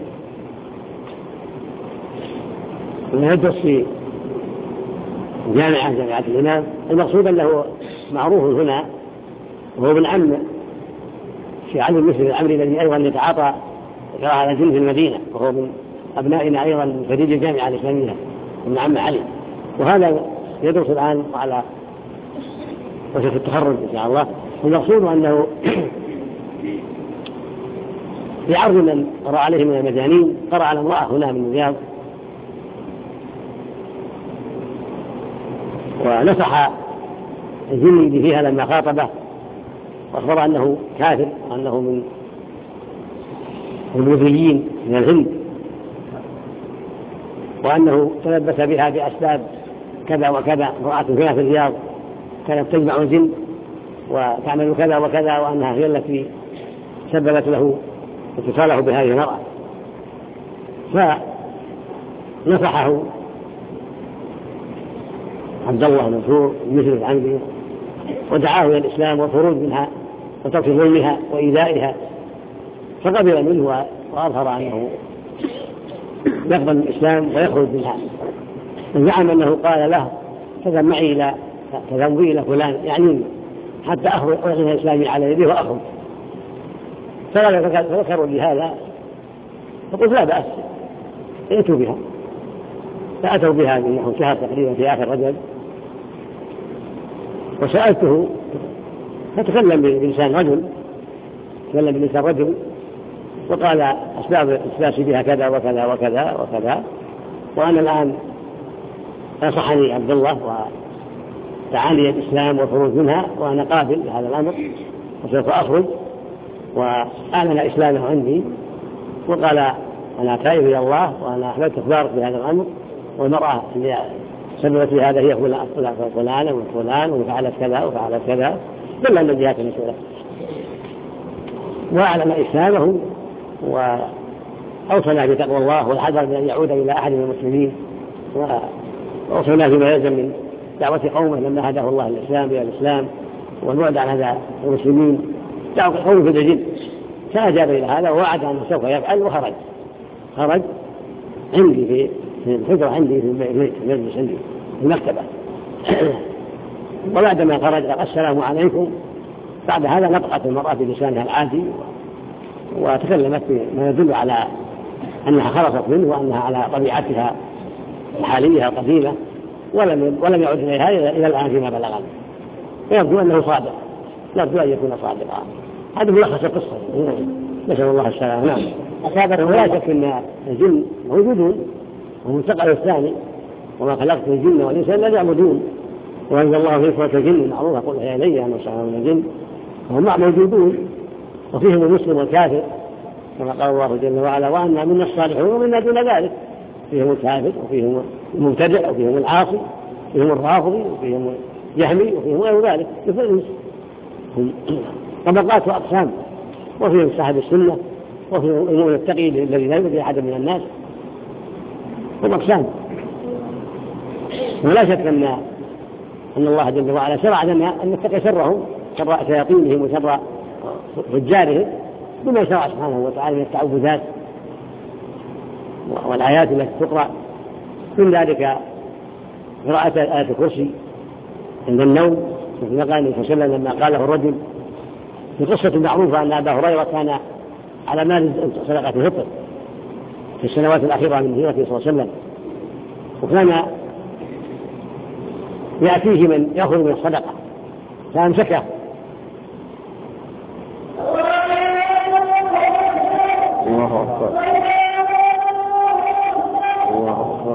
ويدرس في جامعة جامعة الإمام. المقصود أنه معروف هنا وهو ابن عم في علي المسلم العمري الذي أيضا يتعاطى قراءة على الجن في المدينة، وهو من أبنائنا أيضا من خريج الجامعة الإسلامية ابن عم علي، وهذا يدرس الآن على وشف التخرج إن شاء الله. المقصود أنه في عرض من قرأ عليه من المجانين قرأ على امرأة هنا من الرياض، ونصح الجني فيها لما خاطبه واخبر انه كافر وانه من الوثنيين من الهند، وانه تلبس بها باسباب كذا وكذا. امرأة فيها في الرياض كانت تجمع الجن وتعمل كذا وكذا، وانها هي التي سببت له اتصاله بهذه المرأة. فنصحه عبد الله المنصور مثل العنبي ودعاه إلى الإسلام والخروج منها وترك ظلمها وإيذائها، فقبل منه وأظهر أنه يقبل الإسلام ويخرج منها. زعم أنه قال له: تذهب معي إلى تذهبي إلى فلان يعني حتى أخرج أعلن الإسلام على يديه وأخرج. فذكروا لي هذا فقلت: لا بأس، ائتوا بها. فأتوا بها من نحو شهر تقريبا في آخر رجب، وسألته فتكلم بلسان رجل تكلم بلسان رجل وقال: أسباب إثباتي بها كذا وكذا وكذا وكذا، وأنا الآن نصحني عبد الله ودعاني الإسلام والخروج منها، وأنا قابل لهذا الأمر وسوف أخرج، وأعلن إسلامه عندي وقال أنا تائب إلى الله وأنا أحملت إخبارك بهذا الأمر، والمرأة اللي سببت في هذا هي فلانة وفلان وفعلت كذا وفعلت كذا، دل أن الجهات المسؤولة، وأعلن إسلامه وأوصنا بتقوى الله والحذر من أن يعود إلى أحد من المسلمين، وأوصنا فيما يلزم من دعوة قومه لما هداه الله الإسلام إلى الإسلام والبعد عن هذا المسلمين، دعوة قومه في الجن، فأجاب إلى هذا ووعد أنه سوف يفعل، وخرج خرج عندي في في الحجرة عندي في المجلس عندي في المكتبة. وبعدما خرج قال السلام عليكم. بعد هذا نطقت المرأة بلسانها العادي وتكلمت بما يدل على أنها خلصت منه وأنها على طبيعتها الحالية القديمة، ولم ولم يعد إليها إلى الآن فيما بلغنا، ويبدو أنه صادق، يبدو أن يكون صادقا. هذا ملخص القصة، نسأل الله السلامة. نعم. ولا شك أن الجن موجودون، ومنتقل الثاني وما خلقت الجن والإنس إلا ليعبدون، وأنزل الله في سورة الجن معروفة قل هي إلي أن أرسل من الجن، وهم موجودون وفيهم المسلم والكافر كما قال الله جل وعلا وأنا منا الصالحون ومنا دون ذلك، فيهم الكافر وفيهم المبتدع وفيهم العاصي وفيهم الرافضي وفيهم الجهمي وفيهم غير ذلك، مثل المسلم هم طبقات وأقسام، وفيهم صاحب السنة وفيهم المؤمن التقي الذي لا يؤذي أحد من الناس، هم أقسام. ولا شك أن أن الله جل وعلا شرع لنا أن نتقي شرهم، شر شياطينهم وشر فجارهم، بما شرع سبحانه وتعالى من التعوذات والآيات التي تقرأ، من ذلك قراءة آية الكرسي عند النوم، مثل ما قال النبي صلى الله عليه وسلم لما قاله الرجل في قصة معروفة أن أبا هريرة كان على مال صدقة الفطر في السنوات الأخيرة من هجرته صلى الله عليه وسلم، وكان يأتيه من يأخذ من الصدقة فأمسكه الله أكبر الله أكبر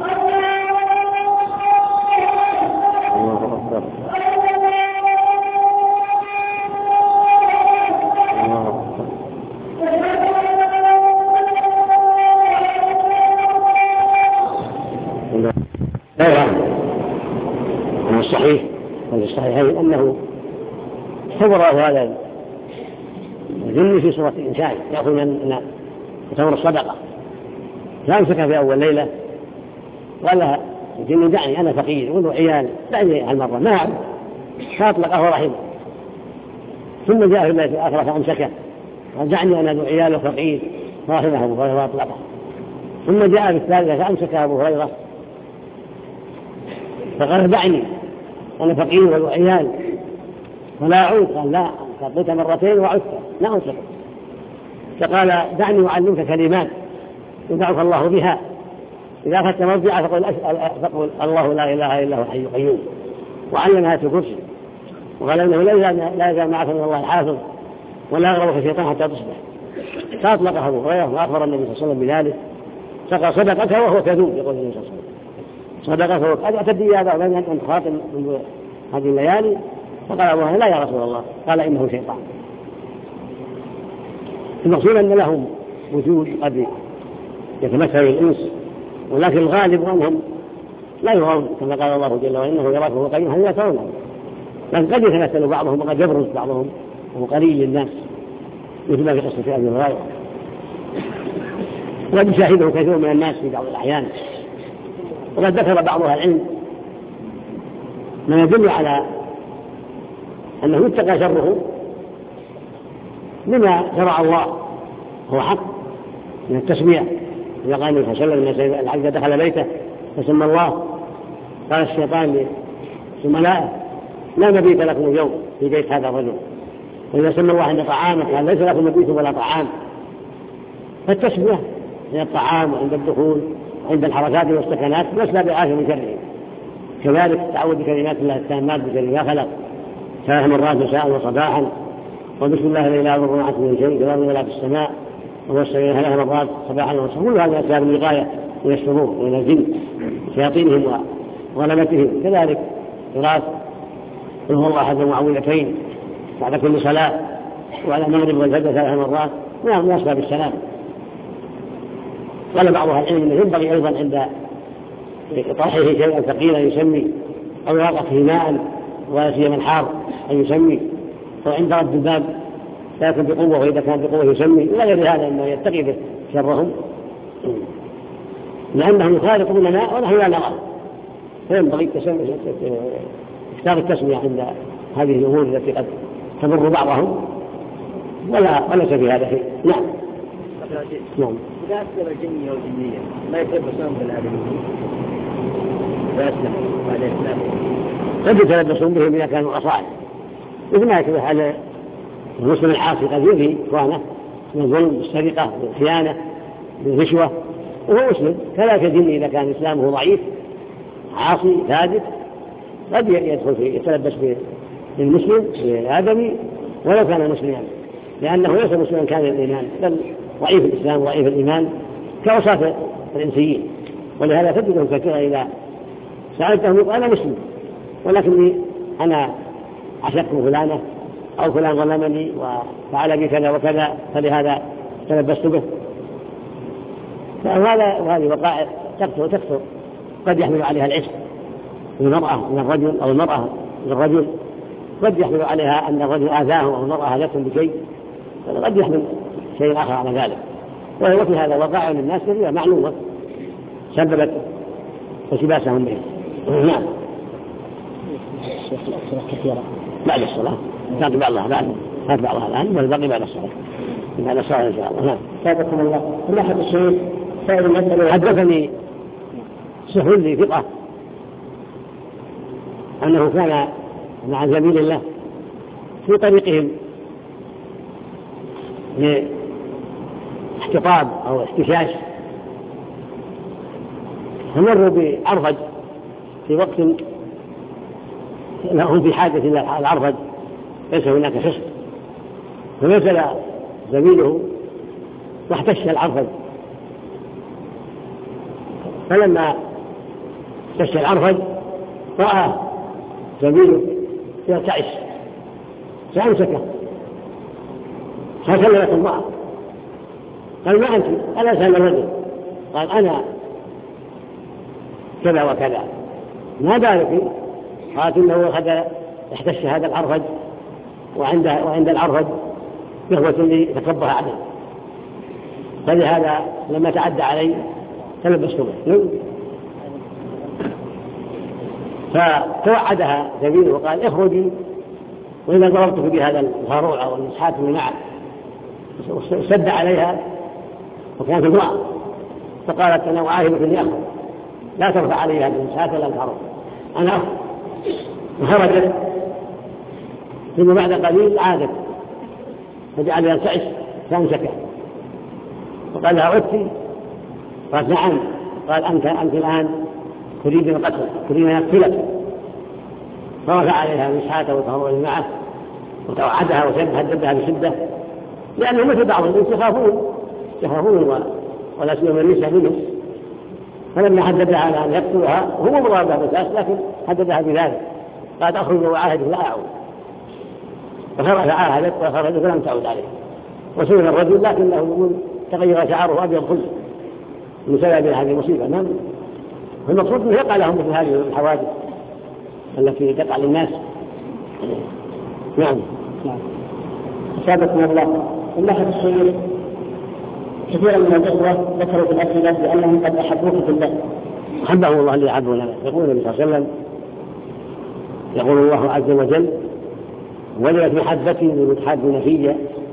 الله أكبر لا يعلم من الصحيح من الصحيحين أنه صبر هذا الجن في صورة إنسان يأخذ من تمر الصدقة، فأمسكها في أول ليلة قال لها الجن دعني أنا فقير وله عيال دعني هالمرة ما أعرف، فأطلقه رحمه. ثم جاء في الليلة الآخرة فأمسكه قال دعني أنا ذو عيال وفقير فرحمه أبو هريرة وأطلقه. ثم جاء في الثالثة فأمسكه أبو هريرة فقال دعني أنا فقير وذو عيال ولا أعود، قال لا قضيت مرتين وعدت لا أنصر، فقال دعني أعلمك كلمات يدعوك الله بها إذا أخذت مرجعة فقل, فقل الله لا إله إلا هو الحي القيوم، وعلمها آية الكرسي، وقال إنه لا يزال معك من الله الحافظ ولا يغربك الشيطان حتى تصبح. فأطلقه أبو هريرة وأخبر النبي صلى الله عليه وسلم بذلك، فقال صدقته وهو كذوب، يقول النبي صلى الله عليه وسلم صدقته قد أعتدي هذا ولم أن خاطر منذ هذه الليالي. فقال أبو هريرة لا يا رسول الله، قال إنه شيطان. المقصود أن لهم وجود قد يتمثل الإنس، ولكن الغالب أنهم لا يرون كما قال الله جل وعلا إنه يراك وهو قريب هل يترونه، لكن قد يتمثل بعضهم وقد يبرز بعضهم وهو قليل للناس مثل ما في قصة أبي هريرة، وقد يشاهده كثير من الناس في بعض الأحيان. وقد ذكر بعض أهل العلم ما يدل على أنه يتقى شره لما شرع الله هو حق من التسمية، إذا قال النبي صلى الله عليه وسلم إن العبد دخل بيته فسمى الله قال الشيطان لزملائه لا مبيت لكم اليوم في بيت هذا الرجل، وإذا سمى الله عند طعامه قال ليس لكم مبيت ولا طعام. فالتسمية عند الطعام وعند الدخول وعند الحركات والسكنات مسلى بعافية من شره. كذلك التعوذ بكلمات الله التامات بشر ما خلق ثلاث مرات مساء وصباحا، وبسم الله لا يضر معه من شيء لا ولا في السماء، ووسع ثلاث مرات صباحا ومساء. كل هذا أسباب الوقاية من الشرور ومن الجن شياطينهم ظلمتهم كذلك قراءة قل هو الله أحد معوذتين بعد كل صلاة وعلى المغرب والفجر ثلاث مرات نعم يصلى بالسلام. قال بعض أهل العلم أنه ينبغي أيضا عند طرحه شيئا ثقيلا يسمي أو يضع فيه ماء ولا سيما الحار أن يسمي، أو عند رد الباب لكن بقوة وإذا كان بقوة يسمي إلى غير هذا أنه يتقي به شرهم لأنهم يخالطوننا ونحن لا نرى، فينبغي اختار التسمية عند هذه الأمور التي قد تضر بعضهم ولا وليس في هذا شيء. نعم. نعم. إذا أسلم الجنية والجنية لا يتلبسون بالآدمين إذا أسلم بعد الإسلام قد يتلبسون بهم إذا كانوا أصائل، مثل ما يشبه على المسلم العاصي قد يؤذي إخوانه بالظلم بالسرقة بالخيانة بالرشوة وهو مسلم، كذلك الجني إذا كان إسلامه ضعيف عاصي ثابت قد يدخل فيه يتلبس بالمسلم بالآدمي ولو كان مسلما، لأنه ليس مسلما كان الإيمان بل ضعيف الإسلام وضعيف الإيمان كوصاف الإنسيين. ولهذا تجدهم كثيرا إذا سألتهم يقول أنا مسلم ولكني أنا عشقت فلانة أو فلان ظلمني وفعل بي كذا وكذا فلهذا تلبست به. فهذا وهذه وقائع تكثر وتكثر قد يحمل عليها العشق من المرأة من الرجل أو المرأة من الرجل، قد يحمل عليها أن الرجل آذاه أو المرأة هلكهم بشيء، قد يحمل شيء آخر على ذلك. وهو في هذا وقائع للناس كثيرة معلومة سببت وسباسهم به. نعم. الشيخ الأسئلة كثيرة بعد الصلاة باقي بعض الله بعد هات بعضها الآن والباقي بعد الصلاة بعد الصلاة إن شاء الله. نعم. سابقكم الله. كل أحد الشيخ سائل مثلا حدثني سهل ثقة أنه كان مع زميل الله في طريقهم لاحتطاب أو احتشاش فمروا بعرفج في وقت هم في حاجة إلى العرفج ليس هناك حصن، فنزل زميله واحتش العرفج، فلما احتش العرفج رأى زميله يرتعش فأمسكه فكلمت الله قال ما أنت؟ ألا سأل الرجل قال أنا كذا وكذا ما بالك؟ قالت إنه أخذ احتش هذا العرفج وعند وعند العرفج نهوة لي تكبه عليه، فلهذا لما تعدى علي تلبست به. فتوعدها زميله وقال اخرجي وإذا ضربتك بهذا الهروع أو المسحات اللي معه، سد عليها وكانت امرأة فقالت أنا أعاهدك إني أخرج لا ترفع علي هذه المسحات ولا الهروع أنا أخرج، وخرجت ثم بعد قليل عادت فجعل يرتعش فأمسكه وقال لها عدتي؟ قالت نعم. قال أنت أنت الآن تريد القتل تريد أن يقتلك، فرفع عليها مسحاته وتهرب معه وتوعدها وهددها بشدة، لأنه مثل بعض الناس يخافون يخافون ولا سيما النساء منهم، فلما هددها على أن يقتلها هو مراد بالأساس لكن هددها بذلك قالت أخرج وعاهد لا أعود، فخرج عاهدت وخرجت فلم تعود عليه وسئل الرجل لكنه يقول تغير شعره أبيض خلص من سبب هذه المصيبة. نعم. فالمقصود أنه يقع لهم مثل هذه الحوادث التي تقع للناس. نعم. نعم. سابقنا الله. الله الشيء كثيرا من الإخوة ذكروا في الأسئلة بأنهم قد أحبوك في الله. أحبه الله اللي أحبنا. يقول النبي صلى الله عليه وسلم يقول الله عز وجل وجدت محبتي للمتحابين فيا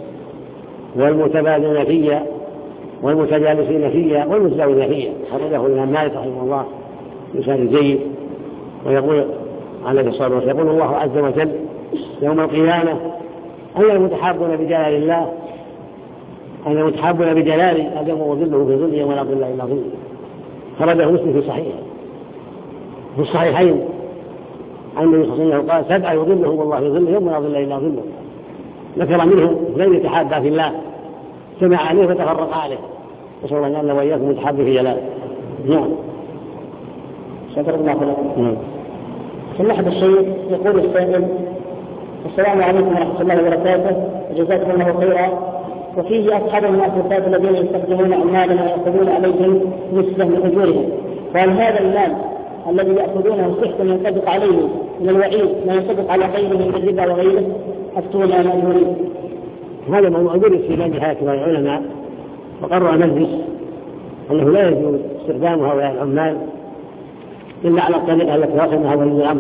والمتبادلين فيا والمتجالسين فيا والمتزاورين فيا. خرجه الإمام مالك رحمه الله بلسان جيد. ويقول عليه الصلاة والسلام يقول الله عز وجل يوم القيامة أين المتحابون بجلال الله أين المتحابون بجلالي أدم وظله في ظله ولا ظل إلا ظله. خرجه مسلم في صحيح في الصحيحين عن النبي صلى الله عليه وسلم قال سبعة يظلهم الله في ظله يوم لا ظل إلا ظله. ذكر منهم اثنين يتحابا في الله سمع عليه فتفرق عليه، نسأل الله أن وإياكم متحابين في جلاله. نعم. شكر الله لكم. سماحة الشيخ يقول السائل: السلام عليكم ورحمة الله وبركاته، وجزاكم الله خيرا. وفيه أصحاب المؤسسات الذين يستخدمون عمالا ويأخذون عليهم نسبة من أجورهم، فهل هذا المال الذي يأخذونه صحة ينطبق عليه من الوعيد ما ينطبق على غيره من الربا وغيره؟ أفتونا مأجورين. هذا موضوع في بين هكذا العلماء، وقرر مجلس أنه لا يجوز استخدام هؤلاء العمال إلا على الطريقة التي رسمها ولي الأمر،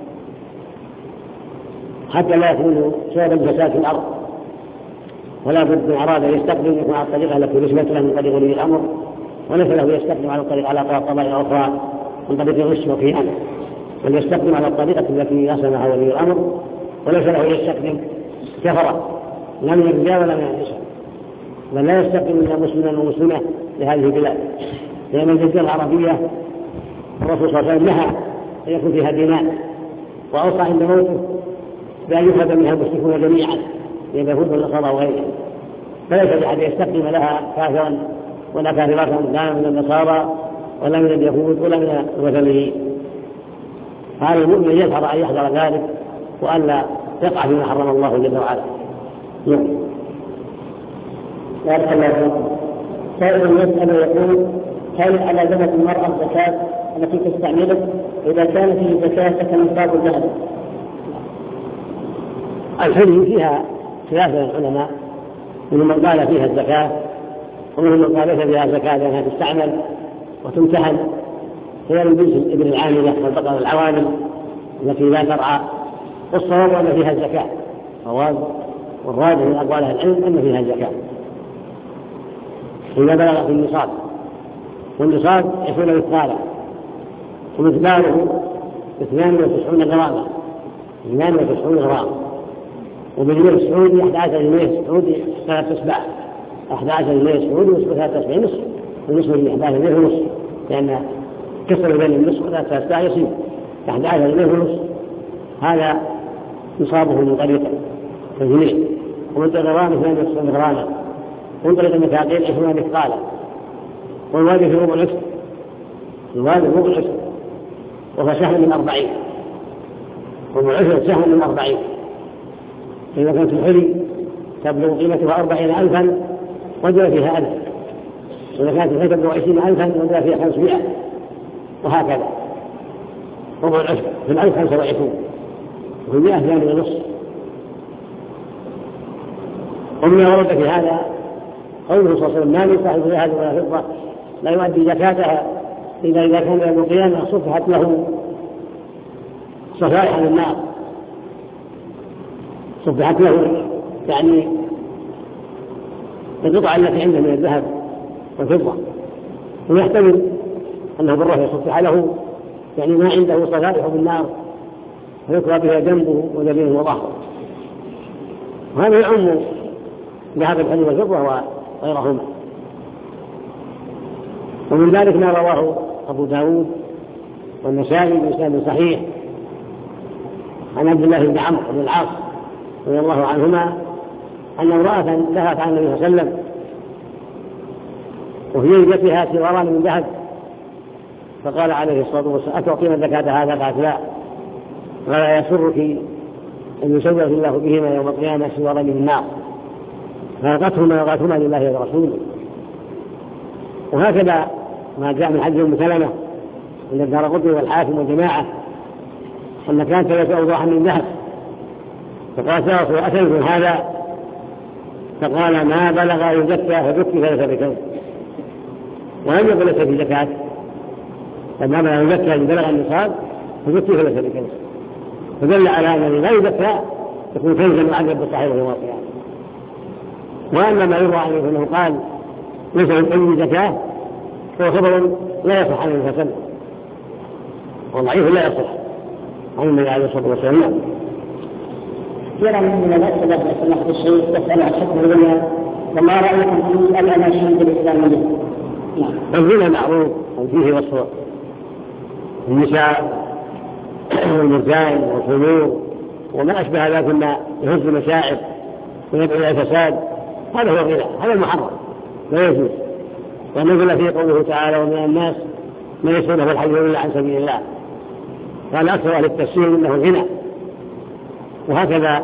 حتى لا يكونوا سببا فساد في الأرض. ولا بد من أراد أن يستخدم يكون على الطريقة التي رسمت له من طريق ولي الأمر، وليس له يستخدم على الطريق على طريقة أخرى من طريق الغش وخيانة، بل يستخدم على الطريقة التي رسمها ولي الأمر، وليس له يستخدم كفرة لا من الرجال ولا من النساء، بل لا يستخدم إلا مسلما ومسلمة لهذه البلاد، لأن الجزيرة العربية الرسول صلى الله عليه وسلم نهى أن يكون فيها دماء، وأوصى عند موته بأن يخرج منها المشركون جميعا اليهود والنصارى وغيرهم، فليس لأحد يستخدم لها كافرا ولا كافرة لا من النصارى ولا من اليهود ولا من الوثنيين. هذا المؤمن يظهر أن يحذر ذلك وأن لا يقع فيما حرم الله جل وعلا. بارك الله فيكم. سائل يسأل ويقول: هل على ذمة المرأة الزكاة التي تستعمله إذا كان فيه زكاة كنصاب الذهب؟ الحلي فيها خلاف العلماء، منهم من قال فيها الزكاة ومنهم من قال ليس فيها زكاة لأنها تستعمل وتمتهن، هي من جنس ابن العاملة والبقر العوامل التي لا ترعى. والصواب أن فيها الزكاة، والراجح من أقوال أهل العلم أن فيها الزكاة إذا بلغت النصاب، والنصاب عشرون مثقالا ومقداره اثنان وتسعون غراما اثنان وتسعون غراما وبالجنيه السعودي أحد عشر جنيه سعودي ثلاث أسباع، أحد عشر جنيه سعودي نصف ثلاثة أسباع نصف، ونصف أحد عشر جنيه ونصف، لأن كسر بين النصف وثلاثة أسباع يصير أحد عشر جنيه ونصف. هذا نصابه من طريقة الجنيه، ومن طريق غرام اثنان وتسعون غراما، ومن طريق المثاقيل عشرون مثقالا. والواجب في ربع العشر، الواجب ربع العشر وهو سهم من أربعين، ربع العشر سهم من أربعين. إذا كانت الحلي تبلغ قيمتها أربعين ألفا وجد فيها ألف، وإذا كانت الحلي تبلغ عشرين ألفا وجد فيها خمسمائة، وهكذا. ربع العشر في الألف خمسة وعشرون، وفي المئة ثانية ونصف. ومما ورد في هذا قوله صلى الله عليه وسلم: ما من صاحب ذهب ولا فضة لا يؤدي زكاتها إلا إذا كان يوم القيامة صفحت له صفائح من النار، صفحت له يعني القطع التي عنده من الذهب والفضة، ويحتمل أنه بالرفع صفح له يعني ما عنده صفائح بالنار فيقرأ بها جنبه وجبينه وظهره. وهذا يعم ذهب الحلي والفضة وغيرهما. ومن ذلك ما رواه أبو داود والنسائي بإسناد صحيح عن عبد الله بن عمرو بن العاص رضي الله عنهما أن امرأة دخلت على النبي صلى الله عليه وسلم وفي يدها سواران من ذهب، فقال عليه الصلاة والسلام: أتعطين زكاة هذا؟ قالت: لا. قال: يسرك أن يسوي الله بهما يوم القيامة سواران من النار، فألقتهما وغاتهما لله ورسوله. وهكذا ما جاء من حديث أم سلمة عند الدارقطني والحاكم والجماعة أن كانت تلبس أوضاعا من ذهب، فقالت: يا رسول الله أتلبس هذا؟ فقال: ما بلغ يزكى فزكي فليس بكذب. ولم يقل ليس في زكاة، فما بلغ يزكى إن بلغ النصاب فزكي فليس بكذب، فدل على أن لا يزكى يكون كنزا معذب بالصحيح يوم القيامة. وأما ما يروى عنه أنه قال ليس من أي زكاة فهو خبر لا يصح عنه النبي صلى الله عليه وسلم، وضعيف لا يصح عن النبي عليه الصلاة والسلام. يرى من الأسئلة سماحة الشيخ تسأل عن حكم الغنى، وما رأيكم في الأناشيد الإسلامية؟ الغنى معروف وفيه وصف النساء والمرجان والخمور وما أشبه ذلك مما يهز المشاعر ويدعو إلى الفساد، هذا هو الغنى، هذا المحرم لا يجوز. ونزل فيه قوله تعالى: ومن الناس من يسأله الحج إلا عن سبيل الله. قال أكثر أهل التفسير إنه الغنى. وهكذا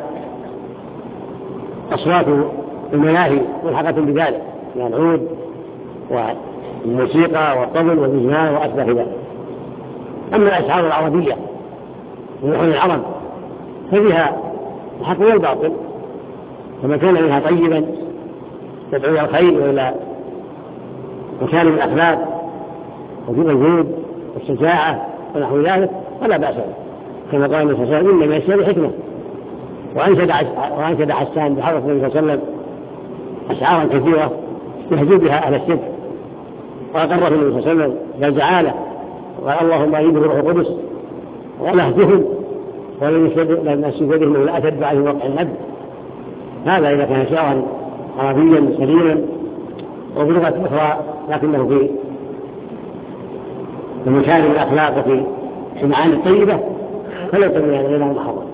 أصوات الملاهي ملحقة بذلك، يعني العود والموسيقى والطبل والمزمار وأشبه ذلك. أما الأشعار العربية ونحن العرب ففيها الحق والباطل، فما كان منها طيبا تدعو إلى الخير وإلى مكارم الأخلاق وجود الجود والشجاعة ونحو ذلك فلا بأس به، كما قال النبي صلى الله عليه وسلم: إن من الشعر حكمة. وأنشد حسان بحضرة النبي صلى الله عليه وسلم أشعارا كثيرة يهجو بها أهل الشرك، وأقره النبي صلى الله عليه وسلم بالجعالة وقال: اللهم أيده روح القدس ولهجهم ولم يسجدهم ولا أتد عليه وقع النبي. هذا إذا كان شعرا عربيا سليما وبلغة أخرى لكنه في المكارم الأخلاق وفي المعاني الطيبة فلا يتم غير محرم.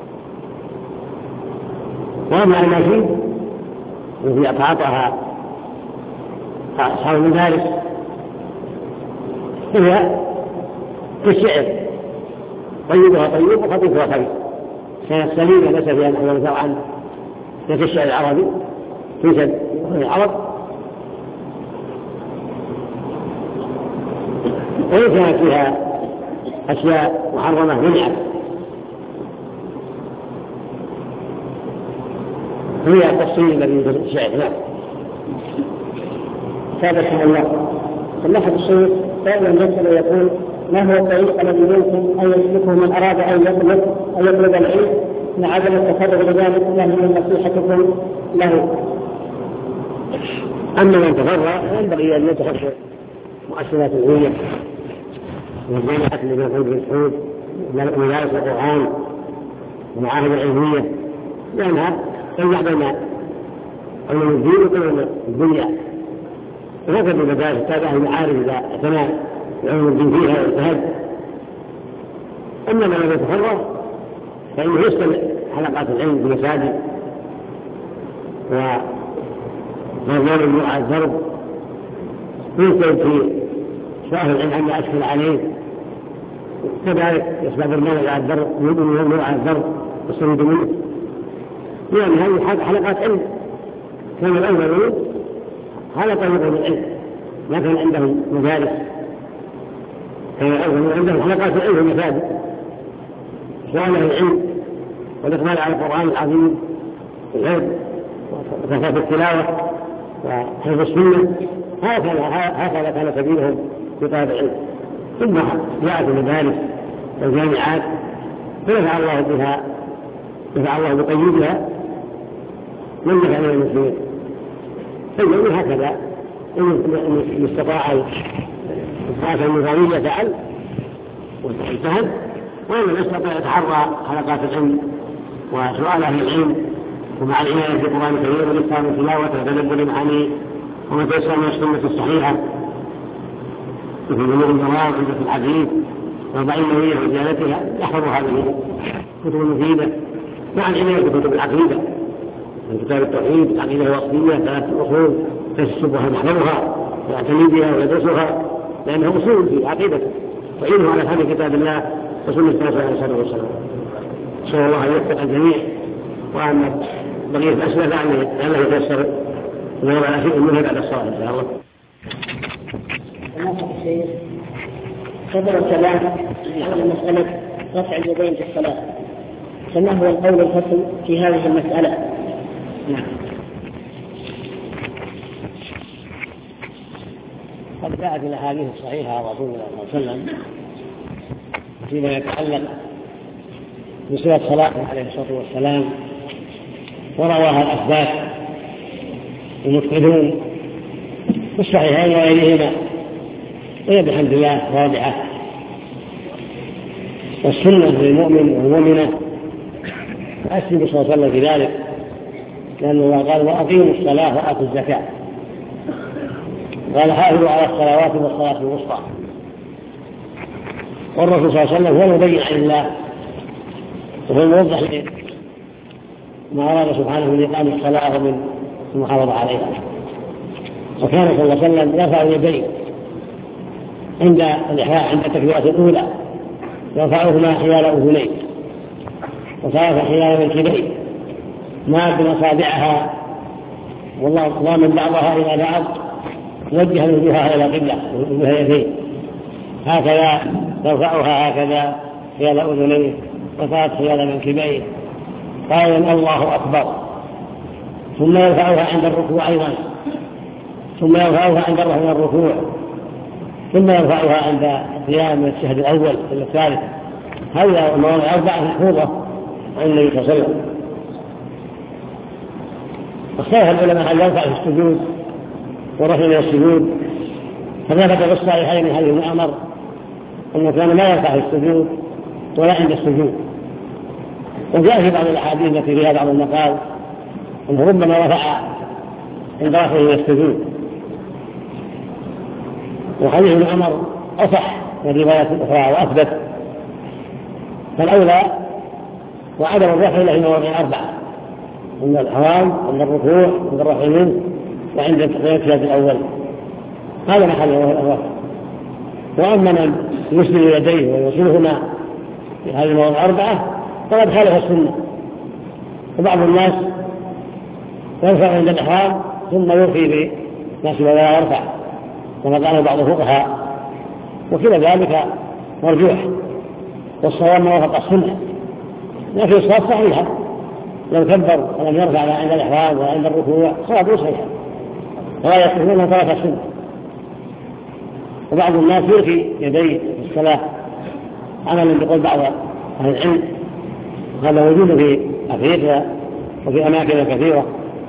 وأما الأناشيد التي أتعاطاها أصحاب المدارس هي كالشعر، طيبها طيب وخطيفها خبيث. كانت سليمة ليس فيها نحو نذر عنه كالشعر العربي توجد في العرب، وإن كانت فيها أشياء محرمة منعت. هي التفصيل الذي في الشعر. نعم. سابقا الله سماحة الشيخ دائما يسأل ويقول: ما هو الطريق الذي يمكن أن يسلكه من أراد أن يطلب أن يطلب العلم مع عدم التفرغ لذلك؟ ما هي نصيحتكم له؟ أما من تفرغ ينبغي أن يتخذ مؤسسات علمية والجامعات اللي من بن سعود مدارس القرآن والمعاهد العلمية، لأنها تجمع بين علم الدين وعلم الدنيا. وهكذا المدارس تابعها المعارف إذا اعتنى بعلم الدين فيها واجتهد. أما من لم يتفرغ فإنه يسكن حلقات العلم في المساجد ويظل يوعى الدرب ويكتب في سؤال العلم عما أشكل عليه، كذلك يسمع برنامج على الدرب يوعى على الدرب يستفيد منه، لأن هذه حلقات علم. كان الأول حلقة من العلم ما كان عندهم مدارس، كان الأول عندهم حلقات العلم في المساجد، سؤال العلم والإقبال على القرآن العظيم والعلم وكثرة التلاوة وحفظ السنة. هكذا كان سبيلهم في طلب العلم. ثم جاءت المدارس والجامعات فنفع الله بها، نفع الله بقيودها من نفع من المسلمين. فالجميع هكذا إن استطاع الإصلاح النظامي يفعل واجتهد، وإن لم يستطع يتحرى حلقات العلم وسؤال أهل العلم ومع العناية بالقرآن الكريم والإكثار من تلاوته وتدبر معانيه وما تيسر من السنة الصحيحة مثل بلوغ المرام عند الحديث وضع النية وإزالتها، يحفظ هذه الكتب المفيدة مع العناية بكتب العقيدة من كتاب التوحيد، العقيدة الوصفية، ثلاثة الأصول، تسبها محفظها ويعتني بها ويدرسها لأنه أصول في عقيدته وعلمه على فهم كتاب الله وسنة الرسول عليه الصلاة والسلام. نسأل الله أن يوفق الجميع، وأن بقية الأسئلة لعله يتيسر ونوضع شيء منه بعد الصلاة إن شاء الله. كبر الكلام حول مسألة رفع اليدين في الصلاة، فما هو القول الفصل في هذه المسألة؟ نعم. قد جاءت الأحاديث الصحيحة عن رسول الله صلى الله عليه وسلم فيما يتعلق بصفة صلاته عليه الصلاة والسلام، ورواها الأثبات المتقدون في الصحيحين وغيرهما، وهي بحمد الله واضحة. والسنة للمؤمن والمؤمنة فأسلم صلى الله عليه وسلم في ذلك، لأن الله قال: وأقيموا الصلاة وآتوا الزكاة. قال: حافظوا على الصلوات والصلاة الوسطى. والرسول صلى الله عليه وسلم هو المبين عن الله وهو الموضح ما أراد سبحانه من إقام الصلاة ومن المحافظة عليها. وكان صلى الله عليه وسلم يرفع يديه عند الإحياء عند التكبيرة الأولى يرفعهما حيال أذنيه وثلاث حيال منكبيه ماد أصابعها والله ضامن بعضها إلى بعض وجه وجوهها إلى قبلة وجوه يديه هكذا يرفعها هكذا حيال أذنيه وثلاث حيال منكبيه قائلا الله أكبر ثم يرفعها عند الركوع أيضا ثم يرفعها عند الرفع من الركوع ثم يرفعها عند القيام من الشهد الأول إلى الثالث. هذه المواضع أربعة محفوظة عن النبي صلى الله عليه وسلم. واختلف العلماء هل يرفع في السجود ورفع من السجود، فثبت في الصحيحين من حديث ابن عمر أنه كان ما يرفع في السجود ولا عند السجود. وجاء في بعض الأحاديث التي فيها بعض المقال أنه ربما رفع عند رفعه من السجود. وحديث ابن عمر أصح من الروايات الأخرى وأثبت، فالأولى وعدم الرفع إلا في مواضع أربعة: عند الحرام، عند الركوع، عند الرفع منه، وعند التحيات الأول. هذا محل الرفع. وأما من يسند يديه ويوصلهما في هذه المواضع الأربعة فقد خالف السنة. وبعض الناس يرفع عند الإحرام ثم يرخي بناس ولا يرفع كما قال بعض الفقهاء، وكلا ذلك مرجوح، والصواب ما وافق السنة. لكن الصلاة صحيحة لو كبر ولم يرفع لا عند الإحرام ولا عند الركوع صلاته صحيحة، ولا يقول انه ترك السنة. وبعض الناس يرخي يديه في الصلاة عملا بقول بعض أهل العلم، هذا موجود في أفريقيا وفي أماكن كثيرة،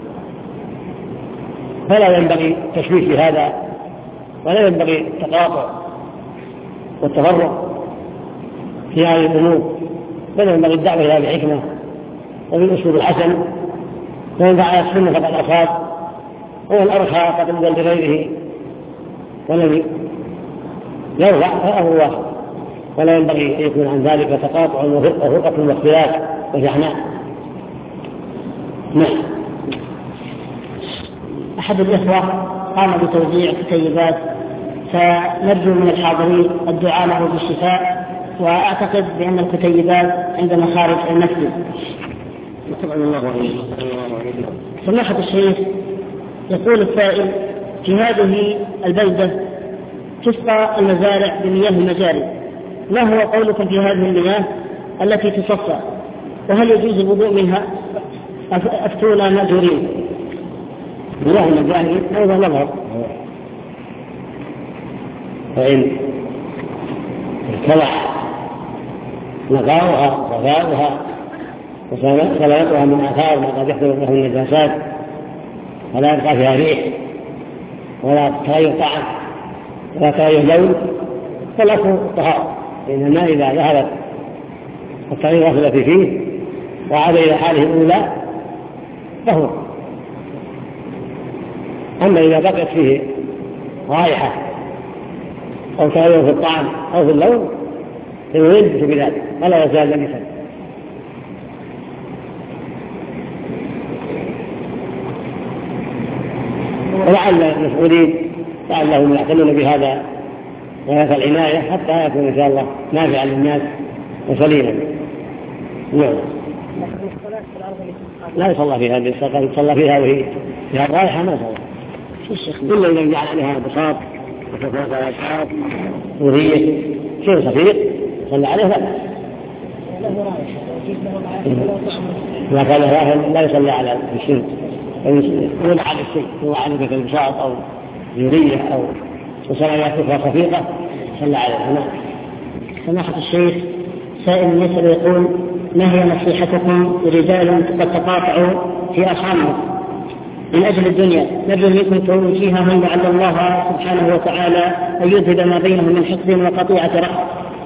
فلا ينبغي تشويش بهذا ولا ينبغي التقاطع والتفرق في هذه الأمور، بل ينبغي الدعوة إلى بحكمة وبالأسلوب الحسن. ومن فعل السنة فقد أصاب، ومن أرخى فقد أذل لغيره ولم يرفع فهو واحد، ولا ينبغي أن يكون عن ذلك تقاطع وفرقة واختلاف وجعناء. نعم. أحد الإخوة قام بتوزيع كتيبات، فنرجو من الحاضرين الدعاء له بالشفاء، وأعتقد بأن الكتيبات عند مخارج المسجد. سماحة الشيخ، يقول السائل: في هذه البلدة تسقى المزارع بمياه المجاري، ما هو قولكم في هذه المياه التي تصفى؟ وهل يجوز الوضوء منها؟ أفتونا مأجورين. مياه المجاري أيضا نظر، فإن اتبع نقاؤها وصفاؤها وسلامتها من آثار ما قد يحدث له النجاسات فلا يبقى فيها ريح ولا تغير طعم ولا تغير لون، فالأصل الطهارة، لأن الماء إذا ذهبت التغيرات التي فيه وعاد إلى حاله الأولى فهو. أما إذا بقيت فيه رائحة أو تغير في الطعم أو في اللون فإنه ينجس بذلك ولا يزال نجسا. ولعل المسؤولين لعلهم يعتنون بهذا وهذا العناية حتى يكون إن شاء الله نافعا للناس وسليما. نعم. لا يصلى فيها هذه السقف، يصلى فيها وهي فيها الرائحة ما يصلى إلا إذا جعل عليها بساط وكفاف على أشعار ورية شيء خفيف صلى عليه لا إذا كان رائحة لا يصلى على الشيء، يوضع على الشيء يوضع على مثل البساط أو يورية أو وصلايات أخرى خفيفة صلى عليها. نعم. سماحة الشيخ، سائل يسأل يقول: ما هي نصيحتكم لرجال قد تقاطعوا في أرحامهم من أجل الدنيا؟ نرجو منكم توجيههم لعل الله سبحانه وتعالى أن يذهب ما بينهم من حقد وقطيعة رحم.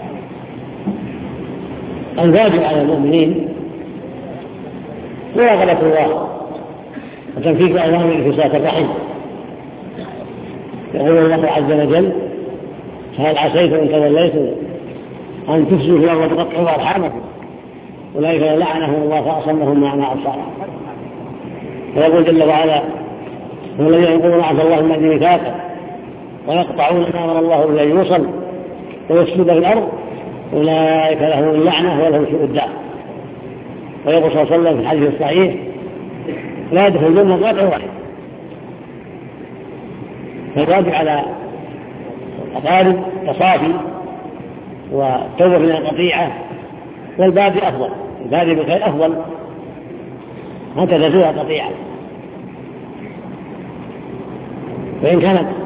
الواجب على المؤمنين مراقبة الله وتنفيذ أوامر انفساخ الرحم. يقول الله عز وجل: فهل عسيتم إن توليتم أن تفسدوا في الأرض وتقطعوا أرحامكم أولئك لعنهم الله فأصمهم معنى أبصارهم. ويقول جل وعلا: والذين يقولون عسى الله من أجل ميثاقه ويقطعون ما أمر الله به أن يوصل ويفسد في الأرض أولئك لهم اللعنة ولهم سوء الدار. ويقول صلى الله عليه وسلم في الحديث الصحيح لا يدخل الجنة قاطع واحد. فالواجب على الأقارب تصافي والتوبة من القطيعة، والبادئ أفضل، البادئ بالخير أفضل، هكذا فيها قطيعة. وإن كانت